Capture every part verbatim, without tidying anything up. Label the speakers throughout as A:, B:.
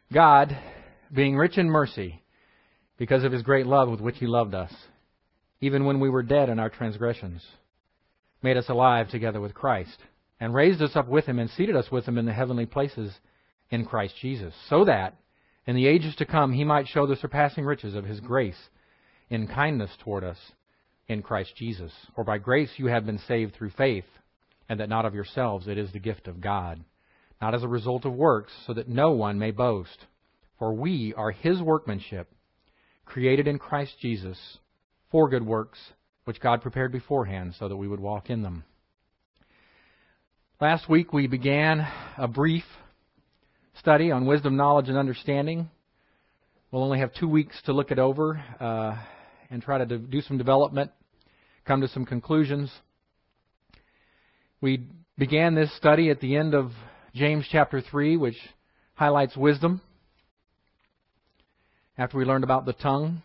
A: God, being rich in mercy, because of His great love with which He loved us, even when we were dead in our transgressions, made us alive together with Christ, and raised us up with Him and seated us with Him in the heavenly places in Christ Jesus, so that in the ages to come He might show the surpassing riches of His grace in kindness toward us in Christ Jesus. For by grace you have been saved through faith, and that not of yourselves, it is the gift of God, not as a result of works, so that no one may boast. For we are His workmanship, created in Christ Jesus for good works, which God prepared beforehand so that we would walk in them. Last week we began a brief study on wisdom, knowledge, and understanding. We'll only have two weeks to look it over uh, and try to do some development, come to some conclusions. We began this study at the end of James chapter three, which highlights wisdom. After we learned about the tongue,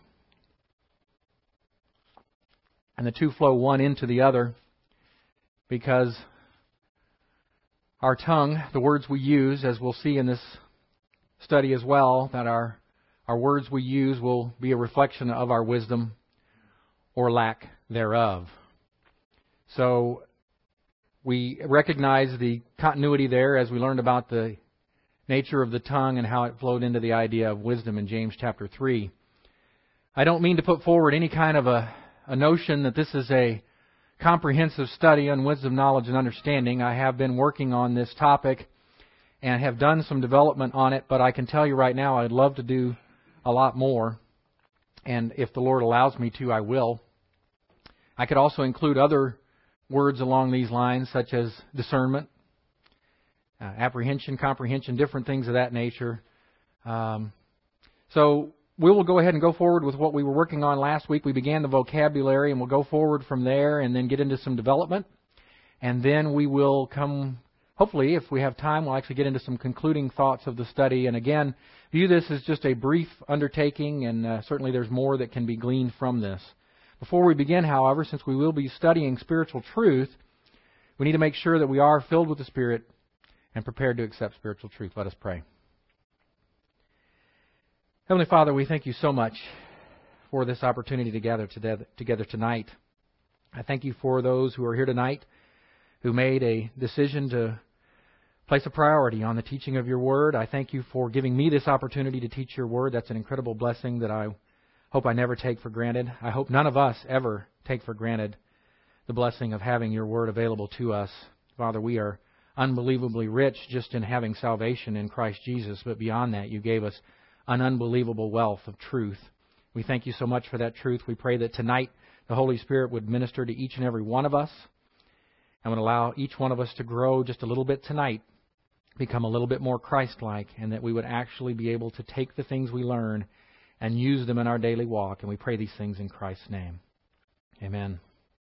A: and the two flow one into the other, because our tongue, the words we use, as we'll see in this study as well, that our, our words we use will be a reflection of our wisdom or lack thereof. So we recognize the continuity there as we learned about the nature of the tongue and how it flowed into the idea of wisdom in James chapter three. I don't mean to put forward any kind of a, a notion that this is a comprehensive study on wisdom, knowledge, and understanding. I have been working on this topic and have done some development on it, but I can tell you right now I'd love to do a lot more, and if the Lord allows me to, I will. I could also include other words along these lines, such as discernment, Uh, apprehension, comprehension, different things of that nature. Um, so we will go ahead and go forward with what we were working on last week. We began the vocabulary, and we'll go forward from there and then get into some development. And then we will come, hopefully, if we have time, we'll actually get into some concluding thoughts of the study. And again, view this as just a brief undertaking, and uh, certainly there's more that can be gleaned from this. Before we begin, however, since we will be studying spiritual truth, we need to make sure that we are filled with the Spirit and prepared to accept spiritual truth. Let us pray. Heavenly Father, we thank You so much for this opportunity to gather together tonight. I thank You for those who are here tonight who made a decision to place a priority on the teaching of Your Word. I thank You for giving me this opportunity to teach Your Word. That's an incredible blessing that I hope I never take for granted. I hope none of us ever take for granted the blessing of having Your Word available to us. Father, we are unbelievably rich just in having salvation in Christ Jesus, but beyond that, You gave us an unbelievable wealth of truth. We thank You so much for that truth. We pray that tonight the Holy Spirit would minister to each and every one of us and would allow each one of us to grow just a little bit tonight, become a little bit more Christ-like, and that we would actually be able to take the things we learn and use them in our daily walk. And we pray these things in Christ's name. Amen.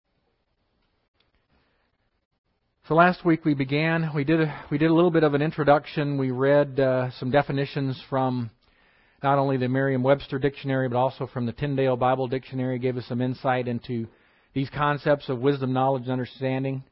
A: So last week we began, we did a, we did a little bit of an introduction. We read uh, some definitions from not only the Merriam-Webster Dictionary, but also from the Tyndale Bible Dictionary, gave us some insight into these concepts of wisdom, knowledge, and understanding.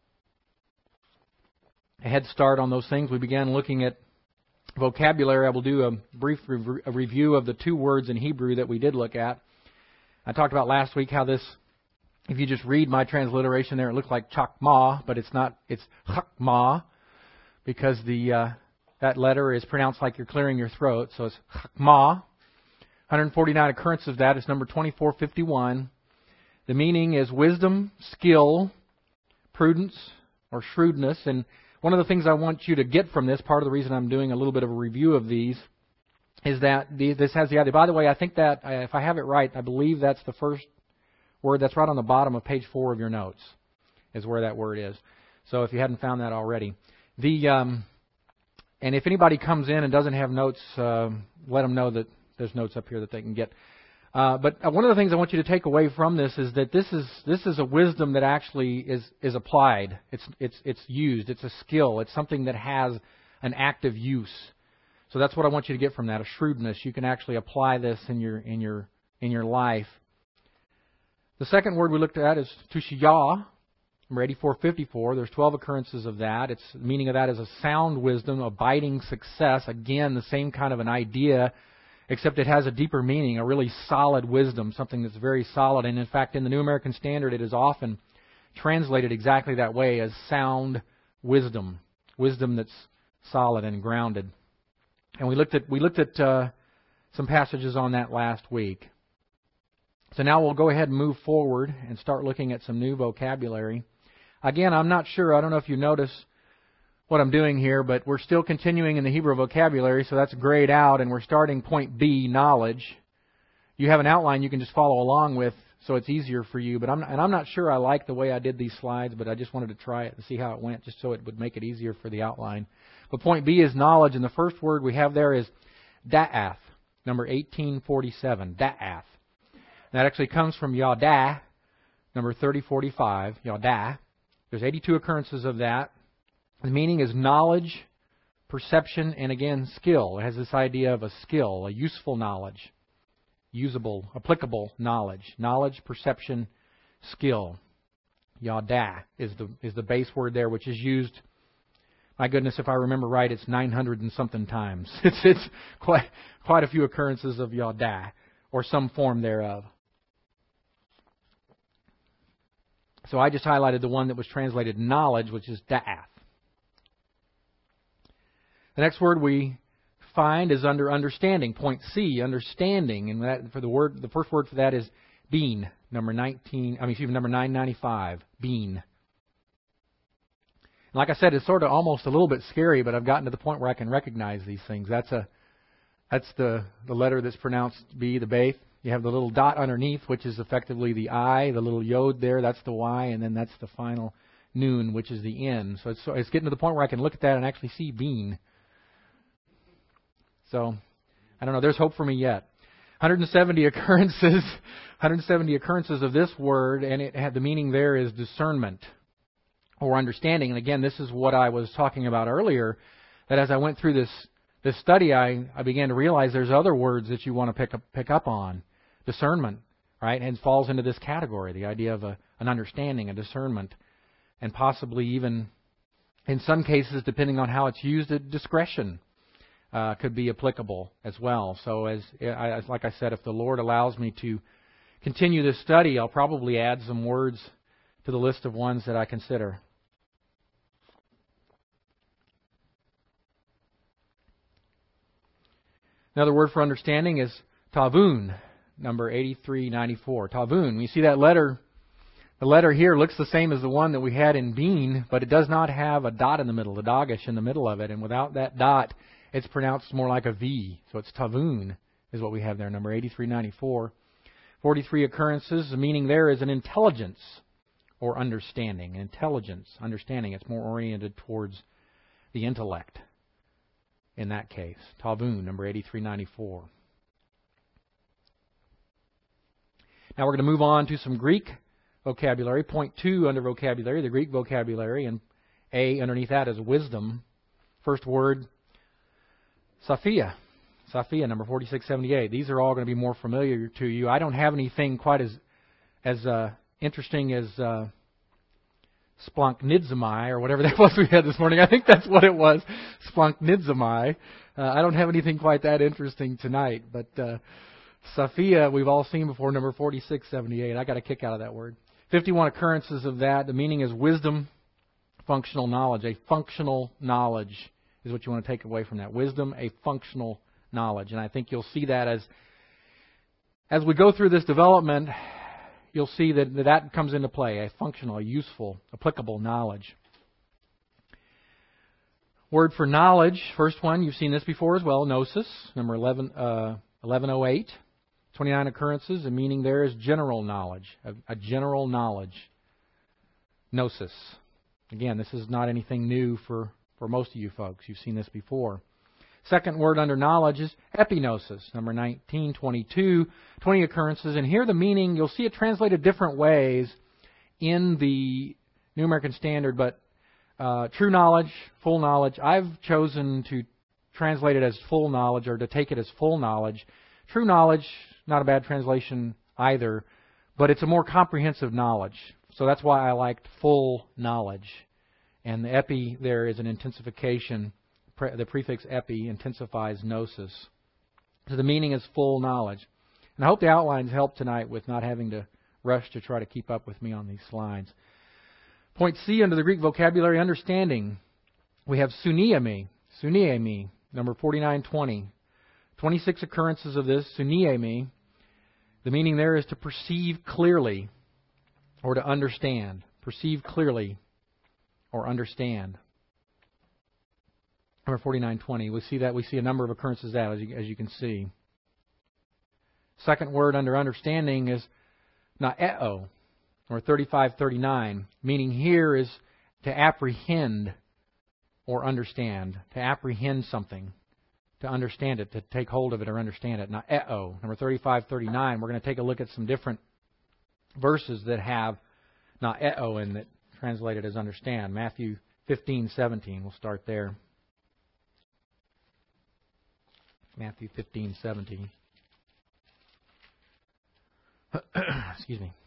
A: A head start on those things. We began looking at vocabulary. I will do a brief re- a review of the two words in Hebrew that we did look at. I talked about last week how this, if you just read my transliteration there, it looks like chakma, but it's not. It's chakma, because the uh, that letter is pronounced like you're clearing your throat. So it's chakma. one hundred forty-nine occurrences of that is number twenty-four fifty-one. The meaning is wisdom, skill, prudence, or shrewdness. And one of the things I want you to get from this, part of the reason I'm doing a little bit of a review of these, is that the, this has the idea. By the way, I think that, if I have it right, I believe that's the first word that's right on the bottom of page four of your notes, is where that word is. So if you hadn't found that already. The um, and if anybody comes in and doesn't have notes, uh, let them know that there's notes up here that they can get. Uh, but one of the things I want you to take away from this is that this is this is a wisdom that actually is is applied. It's it's it's used. It's a skill. It's something that has an active use. So that's what I want you to get from that, a shrewdness. You can actually apply this in your in your in your life. The second word we looked at is tushiyah, Number eighty-four fifty-four, there's twelve occurrences of that. It's the meaning of that is a sound wisdom, abiding success. Again, the same kind of an idea, except it has a deeper meaning, a really solid wisdom, something that's very solid. And in fact, in the New American Standard, it is often translated exactly that way, as sound wisdom, wisdom that's solid and grounded. And we looked at we looked at uh, some passages on that last week. So now we'll go ahead and move forward and start looking at some new vocabulary. Again, I'm not sure. I don't know if you notice what I'm doing here, but we're still continuing in the Hebrew vocabulary, so that's grayed out, and we're starting point B, knowledge. You have an outline you can just follow along with, so it's easier for you. But I'm not, and I'm not sure I like the way I did these slides, but I just wanted to try it and see how it went, just so it would make it easier for the outline. But point B is knowledge, and the first word we have there is da'ath, number eighteen forty-seven, da'ath. That actually comes from yadah, number thirty forty-five, yadah. There's eighty-two occurrences of that. The meaning is knowledge, perception, and again, skill. It has this idea of a skill, a useful knowledge, usable, applicable knowledge. Knowledge, perception, skill. Yadah is the is the base word there, which is used, my goodness, if I remember right, it's nine hundred and something times. It's it's quite quite a few occurrences of yadah, or some form thereof. So I just highlighted the one that was translated knowledge, which is da'ath. The next word we find is under understanding, point C, understanding, and that for the word, the first word for that is bean, number nineteen. I mean, excuse me, number nine ninety-five, bean. And like I said, it's sort of almost a little bit scary, but I've gotten to the point where I can recognize these things. That's a that's the the letter that's pronounced B, the Beth. You have the little dot underneath, which is effectively the I, the little yod there, that's the Y, and then that's the final noon, which is the N. So it's, it's getting to the point where I can look at that and actually see bean. So, I don't know, there's hope for me yet. one hundred seventy occurrences, one hundred seventy occurrences of this word, and it had the meaning there is discernment or understanding. And again, this is what I was talking about earlier, that as I went through this this study, I, I began to realize there's other words that you want to pick up pick up on. Discernment, right, and falls into this category, the idea of a, an understanding, a discernment, and possibly even, in some cases, depending on how it's used, a discretion uh, could be applicable as well. So, as, as like I said, if the Lord allows me to continue this study, I'll probably add some words to the list of ones that I consider. Another word for understanding is tavun, number eighty-three ninety-four. Tavun. You see that letter, the letter here looks the same as the one that we had in bean, but it does not have a dot in the middle, a dagesh in the middle of it. And without that dot, it's pronounced more like a V. So it's tavun is what we have there, number eighty-three ninety-four. forty-three occurrences. The meaning there is an intelligence or understanding. Intelligence, understanding. It's more oriented towards the intellect in that case. Tavun, number eighty-three ninety-four. Now we're going to move on to some Greek vocabulary. Point two under vocabulary, the Greek vocabulary, and A underneath that is wisdom. First word, Sophia. Sophia, number forty-six seventy-eight. These are all going to be more familiar to you. I don't have anything quite as as uh, interesting as uh, Splanknidzomai, or whatever that was we had this morning. I think that's what it was, Splanknidzomai. Uh, I don't have anything quite that interesting tonight, but uh, Sophia, we've all seen before, number forty-six seventy-eight. I got a kick out of that word. fifty-one occurrences of that. The meaning is wisdom, functional knowledge. A functional knowledge is what you want to take away from that. Wisdom, a functional knowledge. And I think you'll see that as as we go through this development, you'll see that that comes into play. A functional, a useful, applicable knowledge. Word for knowledge, first one, you've seen this before as well, gnosis, number eleven, uh, eleven oh eight. twenty-nine occurrences. The meaning there is general knowledge, a, a general knowledge. Gnosis. Again, this is not anything new for, for most of you folks. You've seen this before. Second word under knowledge is epignosis, number nineteen twenty-two. twenty occurrences. And here the meaning, you'll see it translated different ways in the New American Standard, but uh, true knowledge, full knowledge. I've chosen to translate it as full knowledge, or to take it as full knowledge. True knowledge, not a bad translation either, but it's a more comprehensive knowledge. So that's why I liked full knowledge. And the epi there is an intensification. The prefix epi intensifies gnosis. So the meaning is full knowledge. And I hope the outlines help tonight with not having to rush to try to keep up with me on these slides. Point C under the Greek vocabulary, understanding. We have suniemi, suniemi, number forty-nine twenty. twenty-six occurrences of this, suniemi. The meaning there is to perceive clearly or to understand. Perceive clearly or understand. Number forty-nine twenty. We see that we see a number of occurrences of that, as you, as you can see. Second word under understanding is naeo, or thirty-five thirty-nine. Meaning here is to apprehend or understand. To apprehend something. To understand it, to take hold of it or understand it. Naeo, number thirty-five thirty-nine. We're going to take a look at some different verses that have naeo in that translated as understand. Matthew fifteen seventeen. We'll start there. Matthew fifteen seventeen. Excuse me.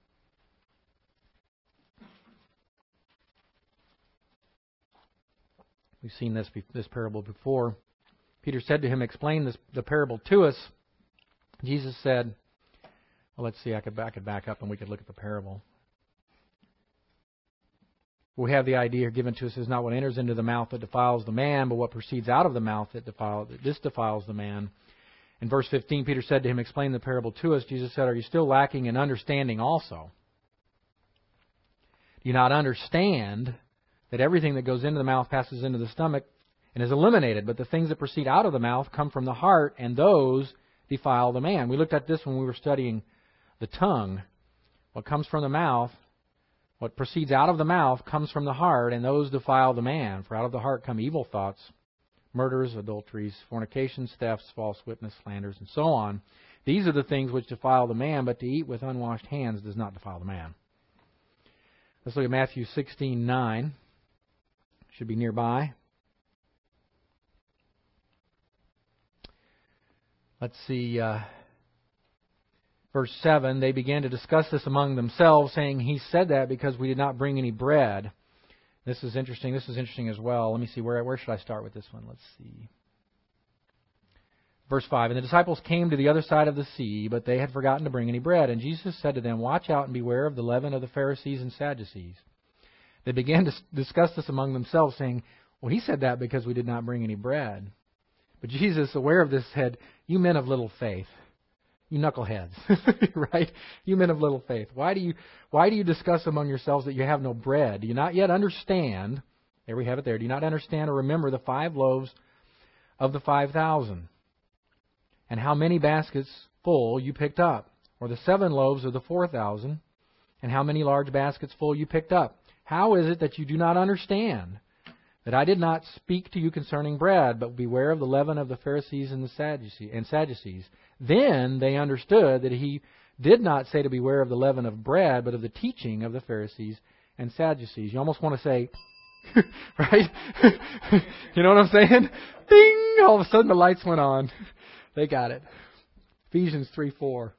A: We've seen this this parable before. Peter said to him, "Explain this the parable to us." Jesus said, "Well, let's see. I could I could back up and we could look at the parable." We have the idea given to us is not what enters into the mouth that defiles the man, but what proceeds out of the mouth that defiles this defiles the man. In verse fifteen, Peter said to him, "Explain the parable to us." Jesus said, "Are you still lacking in understanding also? Do you not understand that everything that goes into the mouth passes into the stomach and is eliminated, but the things that proceed out of the mouth come from the heart, and those defile the man?" We looked at this when we were studying the tongue. What comes from the mouth, what proceeds out of the mouth comes from the heart, and those defile the man. For out of the heart come evil thoughts, murders, adulteries, fornications, thefts, false witness, slanders, and so on. These are the things which defile the man, but to eat with unwashed hands does not defile the man. Let's look at Matthew sixteen nine. Should be nearby. Let's see, uh, verse seven. They began to discuss this among themselves, saying, "He said that because we did not bring any bread." This is interesting. This is interesting as well. Let me see. Where, where should I start with this one? Let's see. Verse five. "And the disciples came to the other side of the sea, but they had forgotten to bring any bread. And Jesus said to them, 'Watch out and beware of the leaven of the Pharisees and Sadducees.' They began to discuss this among themselves, saying, 'Well, he said that because we did not bring any bread.' But Jesus, aware of this, said, 'You men of little faith, you knuckleheads,'" right? "You men of little faith. Why do you why do you discuss among yourselves that you have no bread? Do you not yet understand?" There we have it there. "Do you not understand or remember the five loaves of the five thousand? And how many baskets full you picked up? Or the seven loaves of the four thousand? And how many large baskets full you picked up? How is it that you do not understand that I did not speak to you concerning bread, but beware of the leaven of the Pharisees and the Sadducees and Sadducees?" Then they understood that he did not say to beware of the leaven of bread, but of the teaching of the Pharisees and Sadducees. You almost want to say, right? You know what I'm saying? Ding! All of a sudden the lights went on. They got it. Ephesians three four.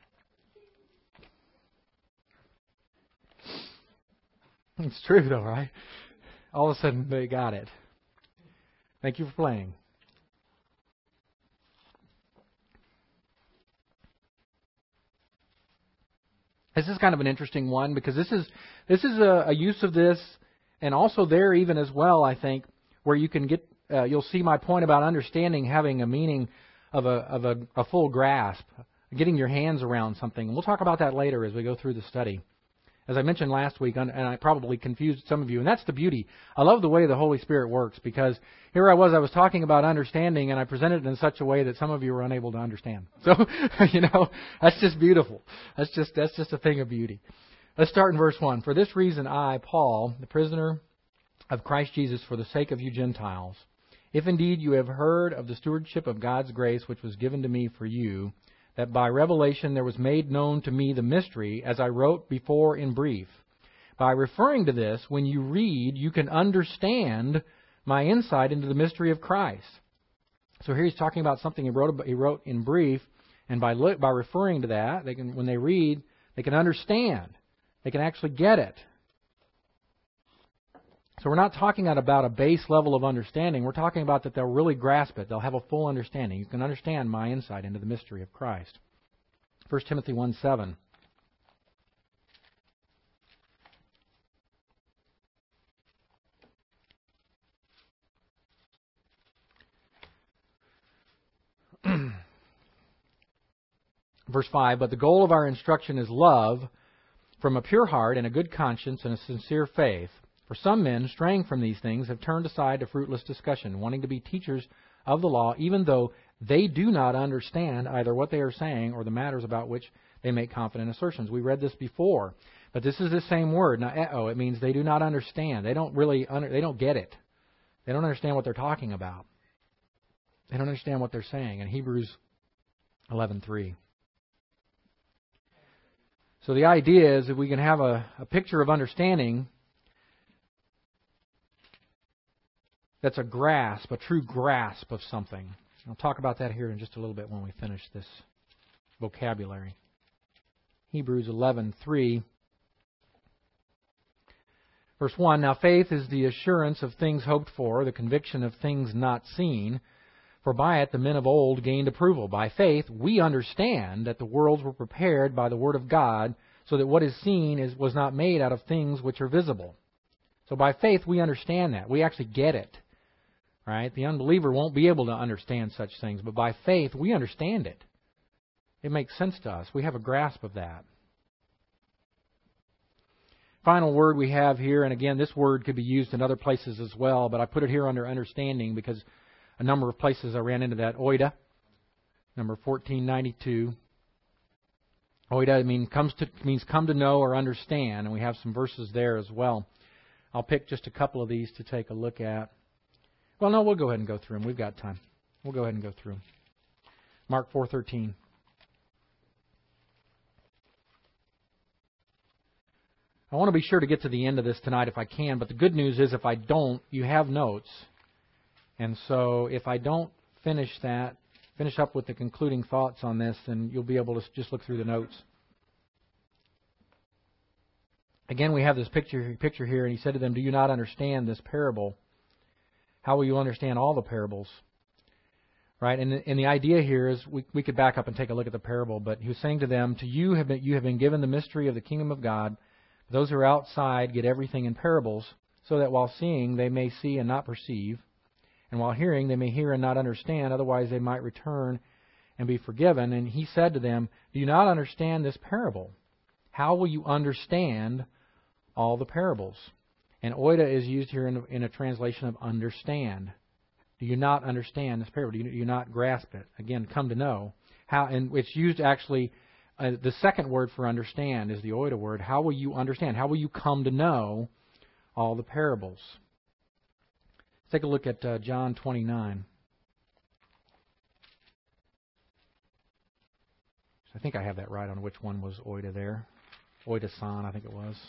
A: It's true though, right? All of a sudden they got it. Thank you for playing. This is kind of an interesting one because this is this is a, a use of this, and also there even as well, I think, where you can get uh, you'll see my point about understanding having a meaning of a of a, a full grasp, getting your hands around something. And we'll talk about that later as we go through the study. As I mentioned last week, and I probably confused some of you, and that's the beauty. I love the way the Holy Spirit works, because here I was, I was talking about understanding, and I presented it in such a way that some of you were unable to understand. So, you know, that's just beautiful. That's just that's just a thing of beauty. Let's start in verse one. "For this reason I, Paul, the prisoner of Christ Jesus, for the sake of you Gentiles, if indeed you have heard of the stewardship of God's grace which was given to me for you, that by revelation there was made known to me the mystery, as I wrote before in brief. By referring to this, when you read, you can understand my insight into the mystery of Christ." So here he's talking about something he wrote he wrote in brief, and by by referring to that, they can when they read, they can understand They can actually get it. So we're not talking about a base level of understanding. We're talking about that they'll really grasp it. They'll have a full understanding. You can understand my insight into the mystery of Christ. First Timothy one seven. Verse five, but the goal of our instruction is love from a pure heart and a good conscience and a sincere faith. For some men, straying from these things, have turned aside to fruitless discussion, wanting to be teachers of the law, even though they do not understand either what they are saying or the matters about which they make confident assertions. We read this before, but this is the same word. Now, uh-oh, it means they do not understand. They don't really, under, they don't get it. They don't understand what they're talking about. They don't understand what they're saying. In Hebrews eleven three. So the idea is that we can have a, a picture of understanding that's a grasp, a true grasp of something. I'll talk about that here in just a little bit when we finish this vocabulary. Hebrews eleven three. Verse one, now faith is the assurance of things hoped for, the conviction of things not seen. For by it the men of old gained approval. By faith we understand that the worlds were prepared by the word of God, so that what is seen is was not made out of things which are visible. So by faith we understand that. We actually get it. Right? The unbeliever won't be able to understand such things, but by faith we understand it. It makes sense to us. We have a grasp of that. Final word we have here, and again, this word could be used in other places as well, but I put it here under understanding because a number of places I ran into that. Oida, number fourteen ninety-two. Oida mean, comes to, means come to know or understand, and we have some verses there as well. I'll pick just a couple of these to take a look at. Well, no, we'll go ahead and go through them. We've got time. We'll go ahead and go through them. Mark four thirteen. I want to be sure to get to the end of this tonight if I can, but the good news is if I don't, you have notes. And so if I don't finish that, finish up with the concluding thoughts on this, then you'll be able to just look through the notes. Again, we have this picture, picture here, and he said to them, do you not understand this parable? How will you understand all the parables? Right? And, and the idea here is, we, we could back up and take a look at the parable, but he was saying to them, to you have been, you have been given the mystery of the kingdom of God. Those who are outside get everything in parables, so that while seeing they may see and not perceive, and while hearing they may hear and not understand, otherwise they might return and be forgiven. And he said to them, do you not understand this parable? How will you understand all the parables? And oida is used here in, in a translation of understand. Do you not understand this parable? Do you, do you not grasp it? Again, come to know. How, and it's used actually, uh, the second word for understand is the oida word. How will you understand? How will you come to know all the parables? Let's take a look at uh, John twenty-nine. I think I have that right on which one was oida there. Oida-san, I think it was.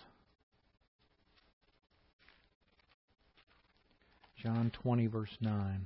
A: John twenty, verse nine.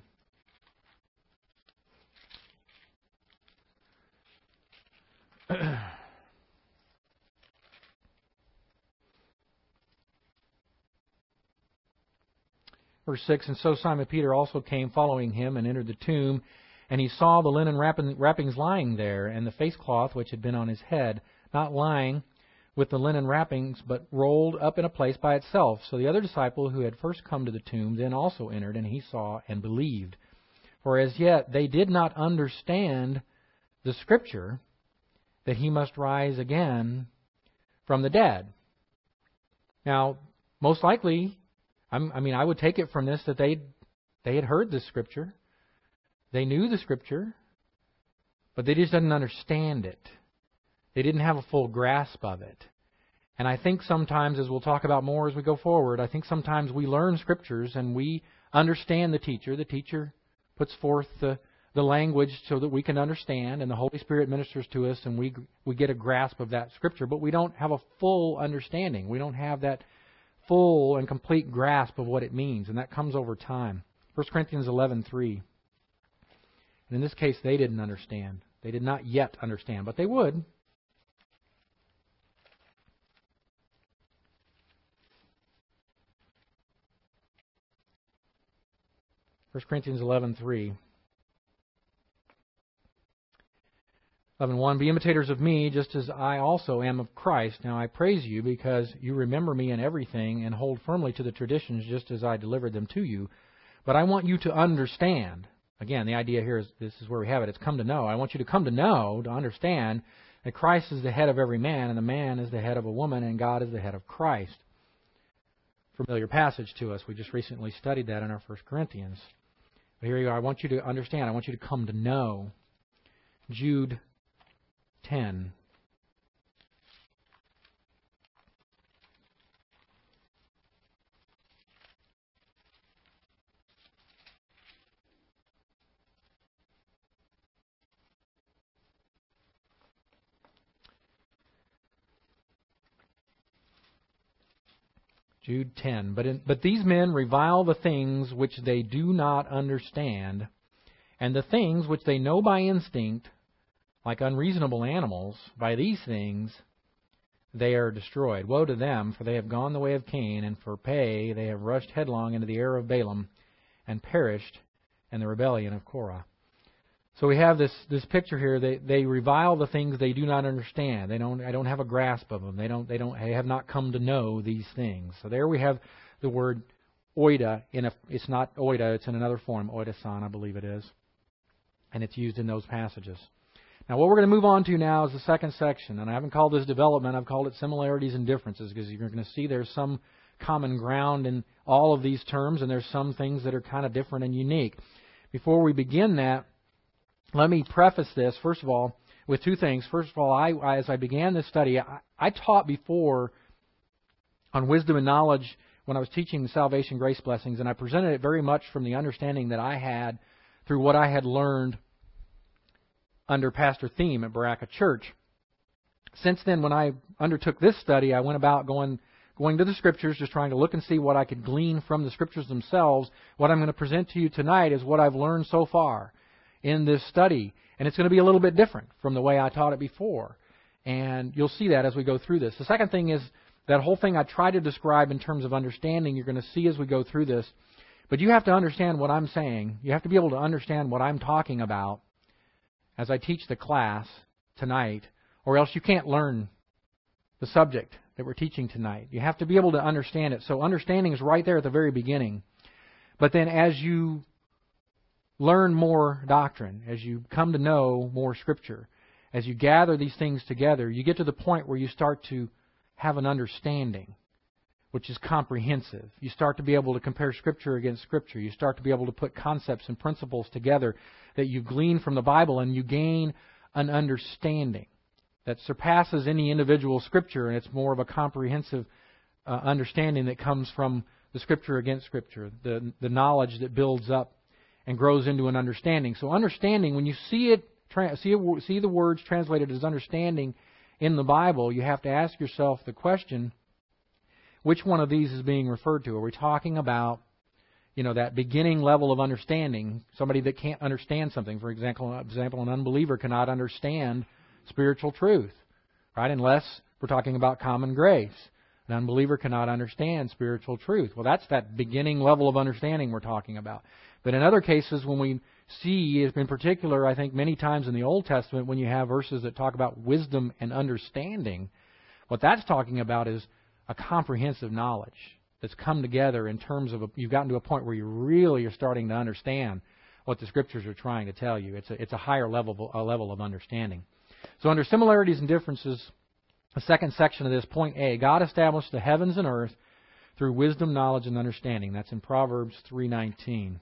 A: Verse six, and so Simon Peter also came following him and entered the tomb, and he saw the linen wrappings lying there, and the face cloth which had been on his head, not lying with the linen wrappings, but rolled up in a place by itself. So the other disciple who had first come to the tomb then also entered, and he saw and believed. For as yet they did not understand the Scripture that he must rise again from the dead. Now, most likely, I'm, I mean, I would take it from this that they they had heard the Scripture. They knew the Scripture, but they just didn't understand it. They didn't have a full grasp of it. And I think sometimes, as we'll talk about more as we go forward, I think sometimes we learn Scriptures and we understand the teacher. The teacher puts forth the, the language so that we can understand, and the Holy Spirit ministers to us, and we we get a grasp of that Scripture, but we don't have a full understanding. We don't have that full and complete grasp of what it means, and that comes over time. First Corinthians eleven three. And in this case, they didn't understand. They did not yet understand, but they would. First Corinthians eleven three. eleven one, be imitators of me, just as I also am of Christ. Now I praise you because you remember me in everything and hold firmly to the traditions just as I delivered them to you. But I want you to understand. Again, the idea here is, this is where we have it. It's come to know. I want you to come to know, to understand, that Christ is the head of every man, and the man is the head of a woman, and God is the head of Christ. Familiar passage to us. We just recently studied that in our First Corinthians. But here you are. I want you to understand. I want you to come to know. Jude ten. Jude ten. But, in, but these men revile the things which they do not understand, and the things which they know by instinct, like unreasonable animals, by these things they are destroyed. Woe to them, for they have gone the way of Cain, and for pay they have rushed headlong into the error of Balaam, and perished in the rebellion of Korah. So we have this this picture here. They they revile the things they do not understand. They don't. I don't have a grasp of them. They don't. They don't. They have not come to know these things. So there we have the word oida. In a, it's not oida. It's in another form. Oida-san, I believe it is, and it's used in those passages. Now, what we're going to move on to now is the second section, and I haven't called this development. I've called it similarities and differences, because you're going to see there's some common ground in all of these terms, and there's some things that are kind of different and unique. Before we begin that, let me preface this, first of all, with two things. First of all, I, I as I began this study, I, I taught before on wisdom and knowledge when I was teaching the salvation grace blessings, and I presented it very much from the understanding that I had through what I had learned under Pastor Thiem at Baraka Church. Since then, when I undertook this study, I went about going going to the Scriptures, just trying to look and see what I could glean from the Scriptures themselves. What I'm going to present to you tonight is what I've learned so far in this study. And it's going to be a little bit different from the way I taught it before. And you'll see that as we go through this. The second thing is that whole thing I try to describe in terms of understanding, you're going to see as we go through this. But you have to understand what I'm saying. You have to be able to understand what I'm talking about as I teach the class tonight, or else you can't learn the subject that we're teaching tonight. You have to be able to understand it. So understanding is right there at the very beginning. But then as you learn more doctrine, as you come to know more Scripture, as you gather these things together, you get to the point where you start to have an understanding, which is comprehensive. You start to be able to compare Scripture against Scripture. You start to be able to put concepts and principles together that you glean from the Bible, and you gain an understanding that surpasses any individual Scripture, and it's more of a comprehensive uh, understanding that comes from the Scripture against Scripture, the, the knowledge that builds up and grows into an understanding. So understanding, when you see it, tra- see, it, see the words translated as understanding in the Bible, you have to ask yourself the question, which one of these is being referred to? Are we talking about, you know, that beginning level of understanding, somebody that can't understand something? For example, example, an unbeliever cannot understand spiritual truth, right? Unless we're talking about common grace. An unbeliever cannot understand spiritual truth. Well, that's that beginning level of understanding we're talking about. But in other cases, when we see, in particular, I think many times in the Old Testament, when you have verses that talk about wisdom and understanding, what that's talking about is a comprehensive knowledge that's come together in terms of a, you've gotten to a point where you really are starting to understand what the Scriptures are trying to tell you. It's a, it's a higher level, a level of understanding. So under similarities and differences, the second section of this, point A, God established the heavens and earth through wisdom, knowledge, and understanding. That's in Proverbs three nineteen.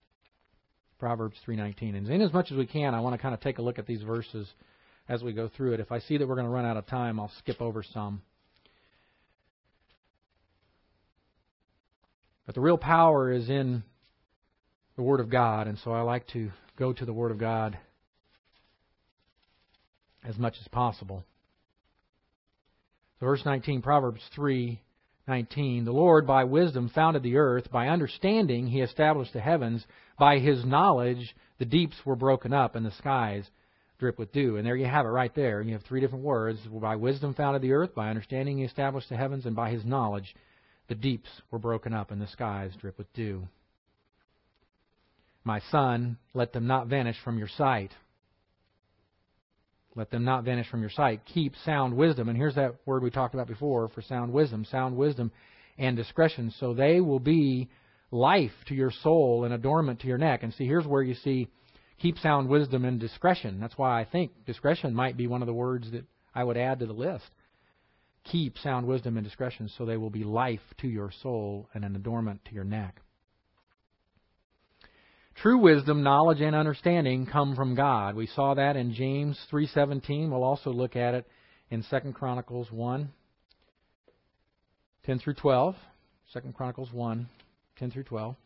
A: Proverbs three nineteen. And in as much as we can, I want to kind of take a look at these verses as we go through it. If I see that we're going to run out of time, I'll skip over some. But the real power is in the Word of God, and so I like to go to the Word of God as much as possible. So verse nineteen, Proverbs three nineteen. The Lord by wisdom founded the earth. By understanding He established the heavens. By His knowledge the deeps were broken up and the skies drip with dew. And there you have it right there. You have three different words. By wisdom founded the earth. By understanding He established the heavens. And by His knowledge the deeps were broken up and the skies drip with dew. My son, let them not vanish from your sight. Let them not vanish from your sight. Keep sound wisdom. And here's that word we talked about before for sound wisdom. Sound wisdom and discretion. So they will be life to your soul and adornment to your neck. And see, here's where you see keep sound wisdom and discretion. That's why I think discretion might be one of the words that I would add to the list. Keep sound wisdom and discretion so they will be life to your soul and an adornment to your neck. True wisdom, knowledge, and understanding come from God. We saw that in James three seventeen. We'll also look at it in Second Chronicles one, ten through twelve. Second Chronicles one, ten through twelve.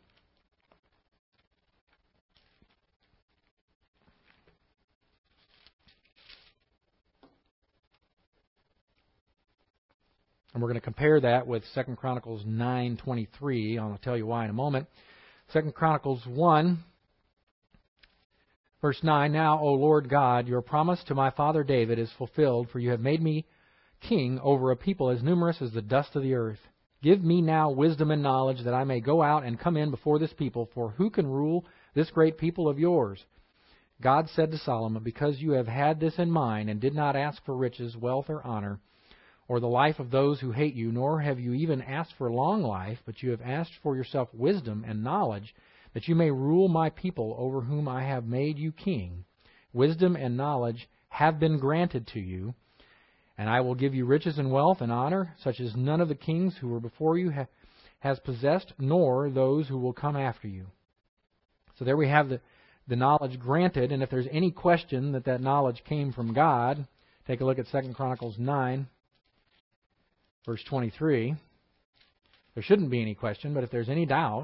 A: And we're going to compare that with Second Chronicles nine twenty-three. I'll tell you why in a moment. Second Chronicles one, verse nine, Now, O Lord God, your promise to my father David is fulfilled, for you have made me king over a people as numerous as the dust of the earth. Give me now wisdom and knowledge, that I may go out and come in before this people, for who can rule this great people of yours? God said to Solomon, Because you have had this in mind, and did not ask for riches, wealth, or honor, or the life of those who hate you, nor have you even asked for long life, but you have asked for yourself wisdom and knowledge, that you may rule my people over whom I have made you king. Wisdom and knowledge have been granted to you, and I will give you riches and wealth and honor, such as none of the kings who were before you ha- has possessed, nor those who will come after you. So there we have the, the knowledge granted, and if there's any question that that knowledge came from God, take a look at Second Chronicles nine. Verse twenty-three, there shouldn't be any question, but if there's any doubt.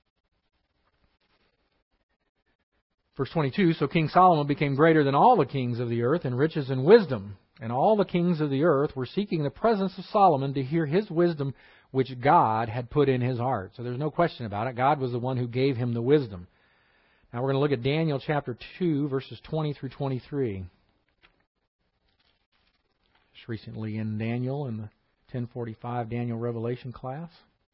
A: Verse twenty-two, So King Solomon became greater than all the kings of the earth in riches and wisdom, and all the kings of the earth were seeking the presence of Solomon to hear his wisdom which God had put in his heart. So there's no question about it. God was the one who gave him the wisdom. Now we're going to look at Daniel chapter two, verses twenty through twenty-three. Just recently in Daniel in the ten forty-five Daniel Revelation class.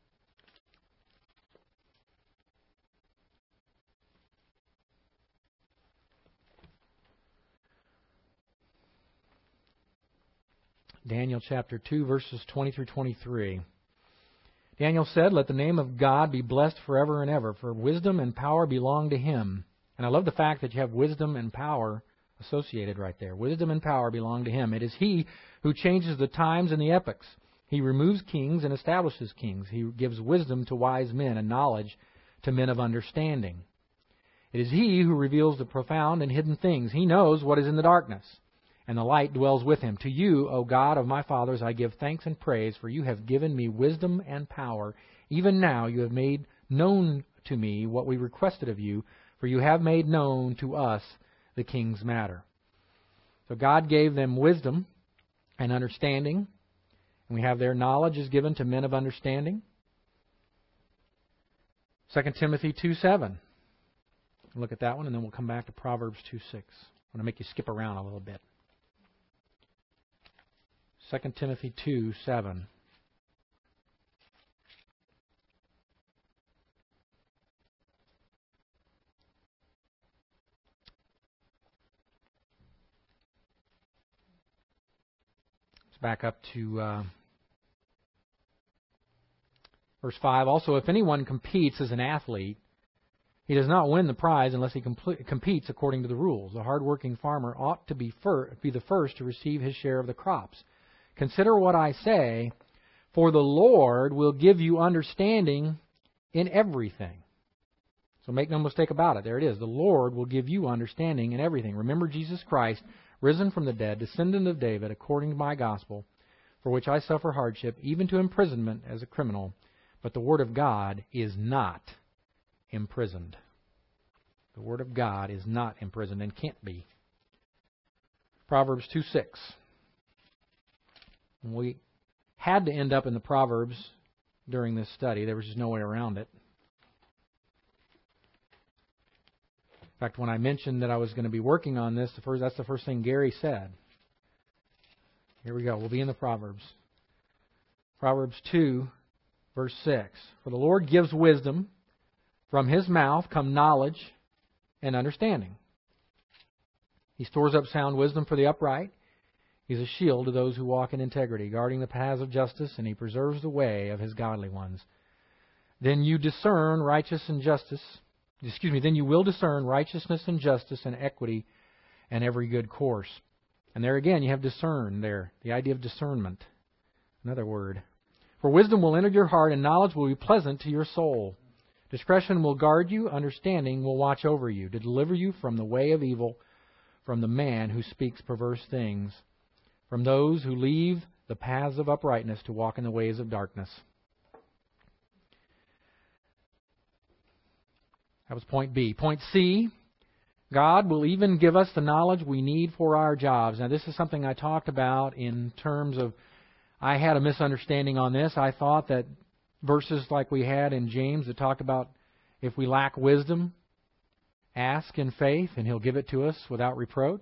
A: Daniel chapter two, verses twenty through twenty-three. Daniel said, Let the name of God be blessed forever and ever, for wisdom and power belong to Him. And I love the fact that you have wisdom and power associated right there. Wisdom and power belong to Him. It is He who changes the times and the epochs. He removes kings and establishes kings. He gives wisdom to wise men and knowledge to men of understanding. It is He who reveals the profound and hidden things. He knows what is in the darkness, and the light dwells with Him. To you, O God of my fathers, I give thanks and praise, for you have given me wisdom and power. Even now you have made known to me what we requested of you, for you have made known to us the king's matter. So God gave them wisdom and understanding. And we have their knowledge is given to men of understanding. Second Timothy two seven. Look at that one, and then we'll come back to Proverbs two six. I'm going to make you skip around a little bit. Second Timothy two seven. Back up to uh, verse five. Also, if anyone competes as an athlete, he does not win the prize unless he compl- competes according to the rules. The hard-working farmer ought to be, fir- be the first to receive his share of the crops. Consider what I say, for the Lord will give you understanding in everything. So make no mistake about it. There it is. The Lord will give you understanding in everything. Remember Jesus Christ, risen from the dead, descendant of David, according to my gospel, for which I suffer hardship, even to imprisonment as a criminal. But the Word of God is not imprisoned. The Word of God is not imprisoned and can't be. Proverbs two six. We had to end up in the Proverbs during this study. There was just no way around it. In fact, when I mentioned that I was going to be working on this, the first, that's the first thing Gary said. Here we go. We'll be in the Proverbs. Proverbs two, verse six. For the Lord gives wisdom. From His mouth come knowledge and understanding. He stores up sound wisdom for the upright. He's a shield to those who walk in integrity, guarding the paths of justice, and He preserves the way of His godly ones. Then you discern righteous and justice. Excuse me, then you will discern righteousness and justice and equity and every good course. And there again, you have discern there, the idea of discernment. Another word. For wisdom will enter your heart, and knowledge will be pleasant to your soul. Discretion will guard you, understanding will watch over you, to deliver you from the way of evil, from the man who speaks perverse things, from those who leave the paths of uprightness to walk in the ways of darkness. That was point B. Point C, God will even give us the knowledge we need for our jobs. Now, this is something I talked about in terms of, I had a misunderstanding on this. I thought that verses like we had in James that talked about if we lack wisdom, ask in faith, and He'll give it to us without reproach.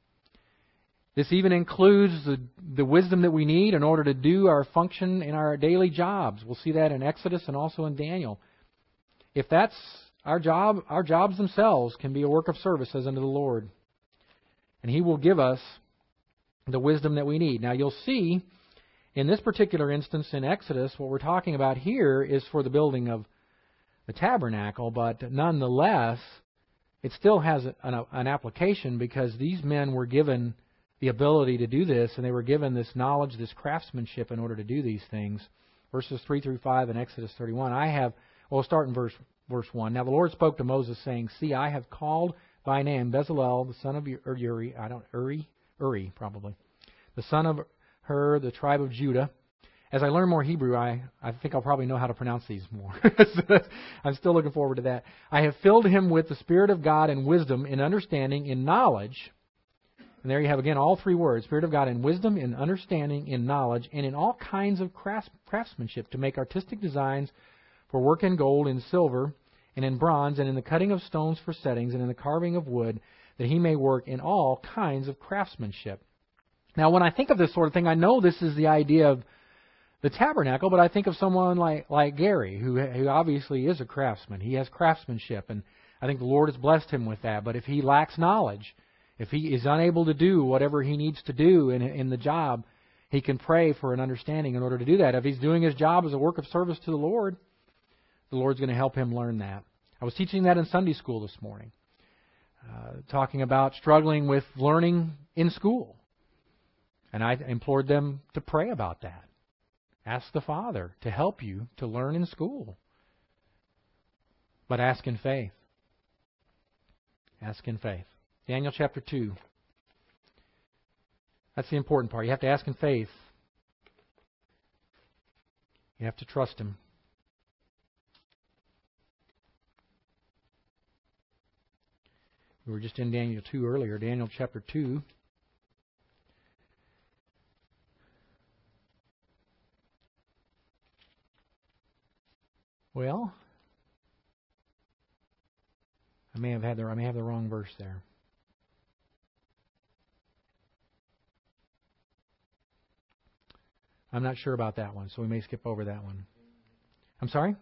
A: This even includes the, the wisdom that we need in order to do our function in our daily jobs. We'll see that in Exodus and also in Daniel. If that's our job, our jobs themselves can be a work of service as unto the Lord. And He will give us the wisdom that we need. Now you'll see in this particular instance in Exodus, what we're talking about here is for the building of the tabernacle, but nonetheless, it still has an, an application because these men were given the ability to do this, and they were given this knowledge, this craftsmanship in order to do these things. Verses three through five in Exodus thirty-one. I have, well, we'll start in verse verse one. Now the Lord spoke to Moses, saying, See, I have called by name Bezalel, the son of Uri, I don't, Uri, Uri probably, the son of Hur, the tribe of Judah. As I learn more Hebrew, I, I think I'll probably know how to pronounce these more. I'm still looking forward to that. I have filled him with the Spirit of God and wisdom, in understanding, in knowledge. And there you have again all three words, Spirit of God in wisdom, in understanding, in knowledge, and in all kinds of crafts, craftsmanship to make artistic designs for work in gold, in silver, and in bronze, and in the cutting of stones for settings, and in the carving of wood, that he may work in all kinds of craftsmanship. Now, when I think of this sort of thing, I know this is the idea of the tabernacle, but I think of someone like, like Gary, who, who obviously is a craftsman. He has craftsmanship, and I think the Lord has blessed him with that. But if he lacks knowledge, if he is unable to do whatever he needs to do in, in the job, he can pray for an understanding in order to do that. If he's doing his job as a work of service to the Lord, the Lord's going to help him learn that. I was teaching that in Sunday school this morning, uh, talking about struggling with learning in school. And I implored them to pray about that. Ask the Father to help you to learn in school. But ask in faith. Ask in faith. Daniel chapter two. That's the important part. You have to ask in faith. You have to trust Him. We were just in Daniel two earlier. Daniel chapter two. Well, I may have had the I may have the wrong verse there. I'm not sure about that one, so we may skip over that one. I'm sorry?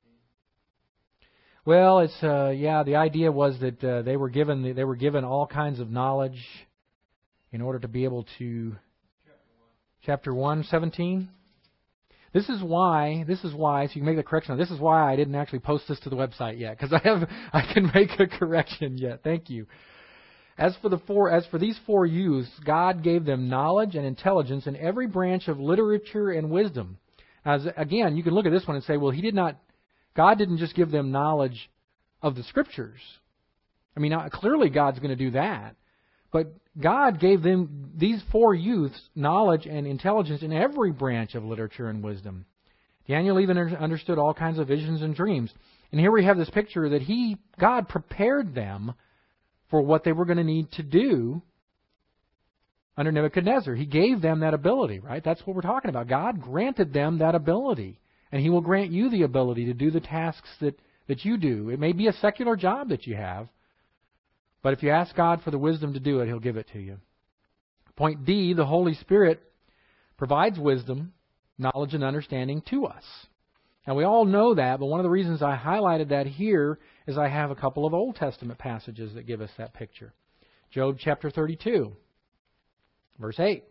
A: Well, it's uh, yeah. The idea was that uh, they were given they were given all kinds of knowledge in order to be able to. Chapter one, seventeen. This is why. This is why. So you can make the correction. This is why I didn't actually post this to the website yet, because I have I can make a correction yet. Thank you. As for the four, as for these four youths, God gave them knowledge and intelligence in every branch of literature and wisdom. As again, you can look at this one and say, well, He did not. God didn't just give them knowledge of the Scriptures. I mean, clearly God's going to do that. But God gave them, these four youths, knowledge and intelligence in every branch of literature and wisdom. Daniel even understood all kinds of visions and dreams. And here we have this picture that he, God prepared them for what they were going to need to do under Nebuchadnezzar. He gave them that ability, right? That's what we're talking about. God granted them that ability. And He will grant you the ability to do the tasks that, that you do. It may be a secular job that you have, but if you ask God for the wisdom to do it, He'll give it to you. Point D, the Holy Spirit provides wisdom, knowledge, and understanding to us. Now, we all know that, but one of the reasons I highlighted that here as I have a couple of Old Testament passages that give us that picture. Job chapter thirty-two, verse eight.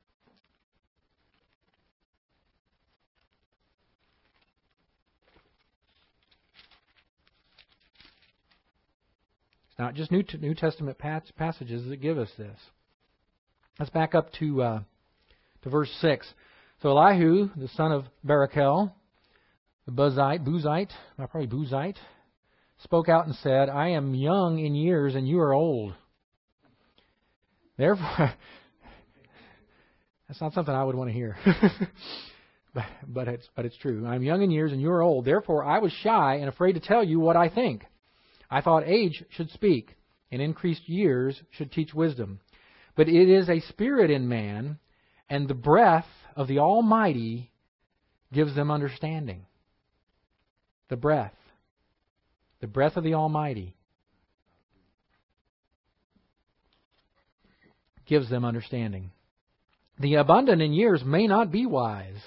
A: It's not just New, New Testament passages that give us this. Let's back up to uh, to verse six. So Elihu, the son of Barachel, the Buzite, Buzite, probably Buzite, spoke out and said, I am young in years and you are old. Therefore, that's not something I would want to hear. but, but, it's, but it's true. I am young in years and you are old. Therefore, I was shy and afraid to tell you what I think. I thought age should speak, and increased years should teach wisdom. But it is a spirit in man, and the breath of the Almighty gives them understanding. The breath. The breath of the Almighty gives them understanding. The abundant in years may not be wise,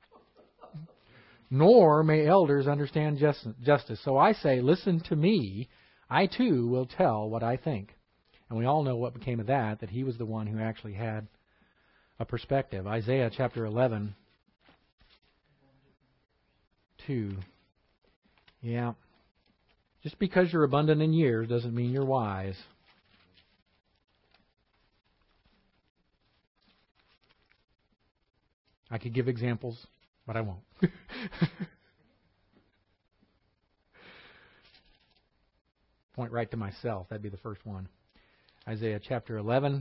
A: nor may elders understand justice. So I say, listen to me. I too will tell what I think. And we all know what became of that, that he was the one who actually had a perspective. Isaiah chapter eleven, two. Yeah. Just because you're abundant in years doesn't mean you're wise. I could give examples, but I won't. Point right to myself. That'd be the first one. Isaiah chapter eleven,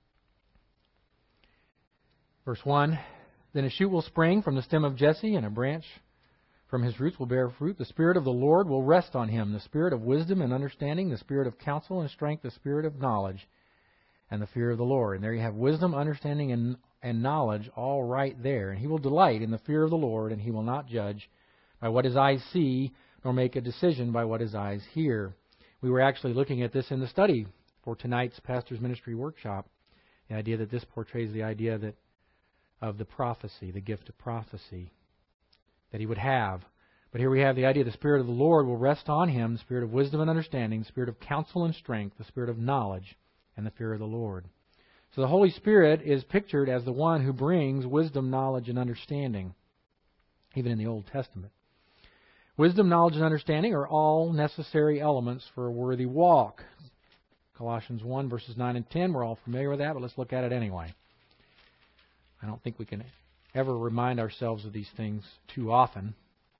A: verse one. Then a shoot will spring from the stem of Jesse, and a branch from his roots will bear fruit. The Spirit of the Lord will rest on him, the Spirit of wisdom and understanding, the Spirit of counsel and strength, the Spirit of knowledge and the fear of the Lord. And there you have wisdom, understanding, and, and knowledge all right there. And he will delight in the fear of the Lord, and he will not judge by what his eyes see, nor make a decision by what his eyes hear. We were actually looking at this in the study for tonight's Pastor's Ministry Workshop. The idea that this portrays the idea that of the prophecy, the gift of prophecy that he would have. But here we have the idea the Spirit of the Lord will rest on him, the Spirit of wisdom and understanding, the Spirit of counsel and strength, the Spirit of knowledge, and the fear of the Lord. So the Holy Spirit is pictured as the one who brings wisdom, knowledge, and understanding, even in the Old Testament. Wisdom, knowledge, and understanding are all necessary elements for a worthy walk. Colossians one, verses nine and ten, we're all familiar with that, but let's look at it anyway. I don't think we can ever remind ourselves of these things too often.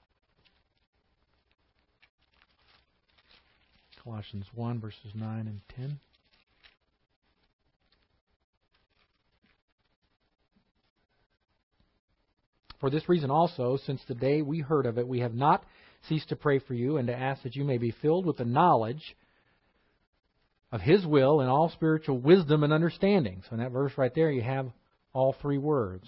A: Colossians one, verses nine and ten. For this reason also, since the day we heard of it, we have not ceased to pray for you and to ask that you may be filled with the knowledge of His will and all spiritual wisdom and understanding. So in that verse right there, you have all three words.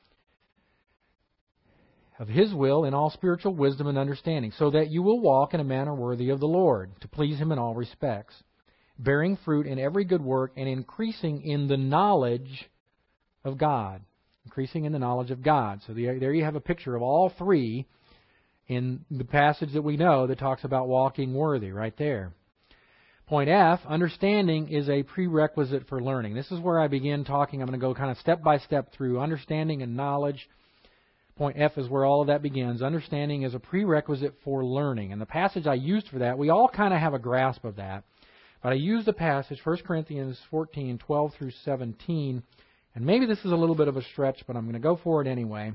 A: Of His will and all spiritual wisdom and understanding, so that you will walk in a manner worthy of the Lord, to please Him in all respects, bearing fruit in every good work and increasing in the knowledge of God. Increasing in the knowledge of God. So there you have a picture of all three in the passage that we know that talks about walking worthy, right there. Point F, understanding is a prerequisite for learning. This is where I begin talking. I'm going to go kind of step by step through understanding and knowledge. Point F is where all of that begins. Understanding is a prerequisite for learning. And the passage I used for that, we all kind of have a grasp of that. But I used the passage, First Corinthians fourteen, twelve through seventeen. And maybe this is a little bit of a stretch, but I'm going to go for it anyway.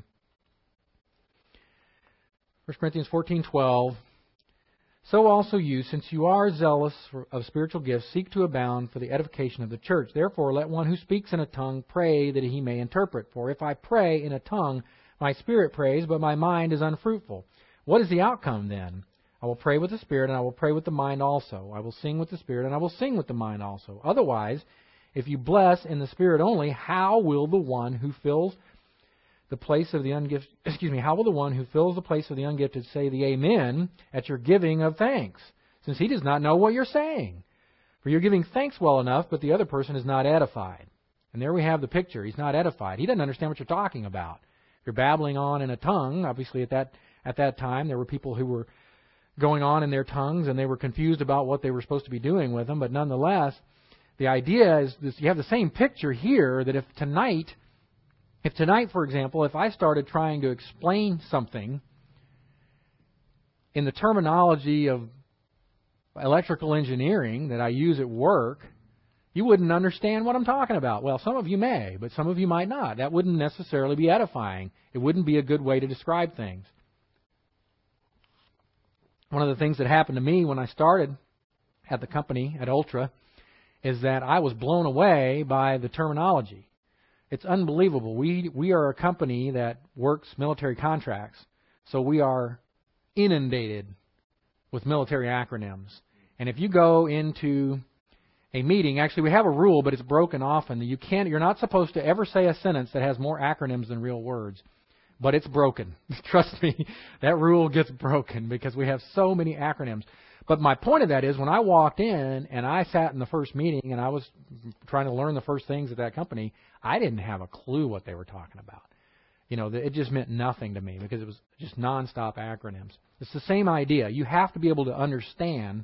A: First Corinthians fourteen, twelve. So also you, since you are zealous for, of spiritual gifts, seek to abound for the edification of the church. Therefore, let one who speaks in a tongue pray that he may interpret. For if I pray in a tongue, my spirit prays, but my mind is unfruitful. What is the outcome then? I will pray with the spirit, and I will pray with the mind also. I will sing with the spirit, and I will sing with the mind also. Otherwise, if you bless in the Spirit only, how will the one who fills the place of the ungifted, excuse me, how will the one who fills the place of the ungifted say the Amen at your giving of thanks, since he does not know what you're saying? For you're giving thanks well enough, but the other person is not edified. And there we have the picture. He's not edified. He doesn't understand what you're talking about. If you're babbling on in a tongue, obviously at that at that time there were people who were going on in their tongues, and they were confused about what they were supposed to be doing with them. But nonetheless, the idea is this, you have the same picture here, that if tonight, if tonight, for example, if I started trying to explain something in the terminology of electrical engineering that I use at work, you wouldn't understand what I'm talking about. Well, some of you may, but some of you might not. That wouldn't necessarily be edifying. It wouldn't be a good way to describe things. One of the things that happened to me when I started at the company, at Ultra, is that I was blown away by the terminology. It's unbelievable. We we are a company that works military contracts, so we are inundated with military acronyms. And if you go into a meeting, actually we have a rule, but it's broken often. You can't, you're not supposed to ever say a sentence that has more acronyms than real words. But it's broken. Trust me, that rule gets broken because we have so many acronyms. But my point of that is, when I walked in and I sat in the first meeting and I was trying to learn the first things at that company, I didn't have a clue what they were talking about. You know, it just meant nothing to me because it was just nonstop acronyms. It's the same idea. You have to be able to understand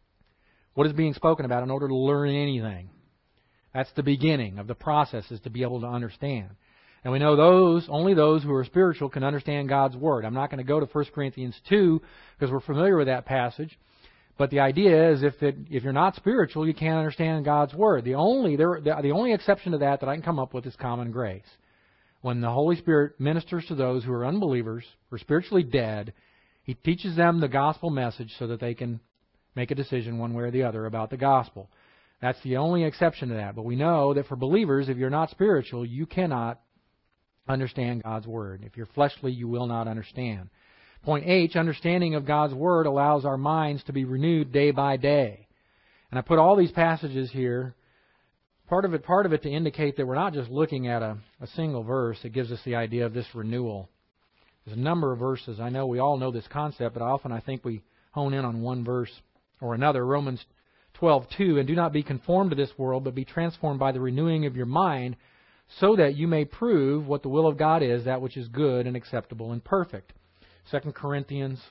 A: what is being spoken about in order to learn anything. That's the beginning of the process, is to be able to understand. And we know those, only those who are spiritual can understand God's Word. I'm not going to go to First Corinthians two because we're familiar with that passage. But the idea is, if it, if you're not spiritual, you can't understand God's Word. The only there, the, the only exception to that that I can come up with is common grace. When the Holy Spirit ministers to those who are unbelievers, who are spiritually dead, He teaches them the gospel message so that they can make a decision one way or the other about the gospel. That's the only exception to that. But we know that for believers, if you're not spiritual, you cannot understand God's Word. If you're fleshly, you will not understand. Point H, understanding of God's Word allows our minds to be renewed day by day. And I put all these passages here, part of it part of it to indicate that we're not just looking at a, a single verse. It gives us the idea of this renewal. There's a number of verses. I know we all know this concept, but often I think we hone in on one verse or another. Romans twelve two, and do not be conformed to this world, but be transformed by the renewing of your mind, so that you may prove what the will of God is, that which is good and acceptable and perfect. Second Corinthians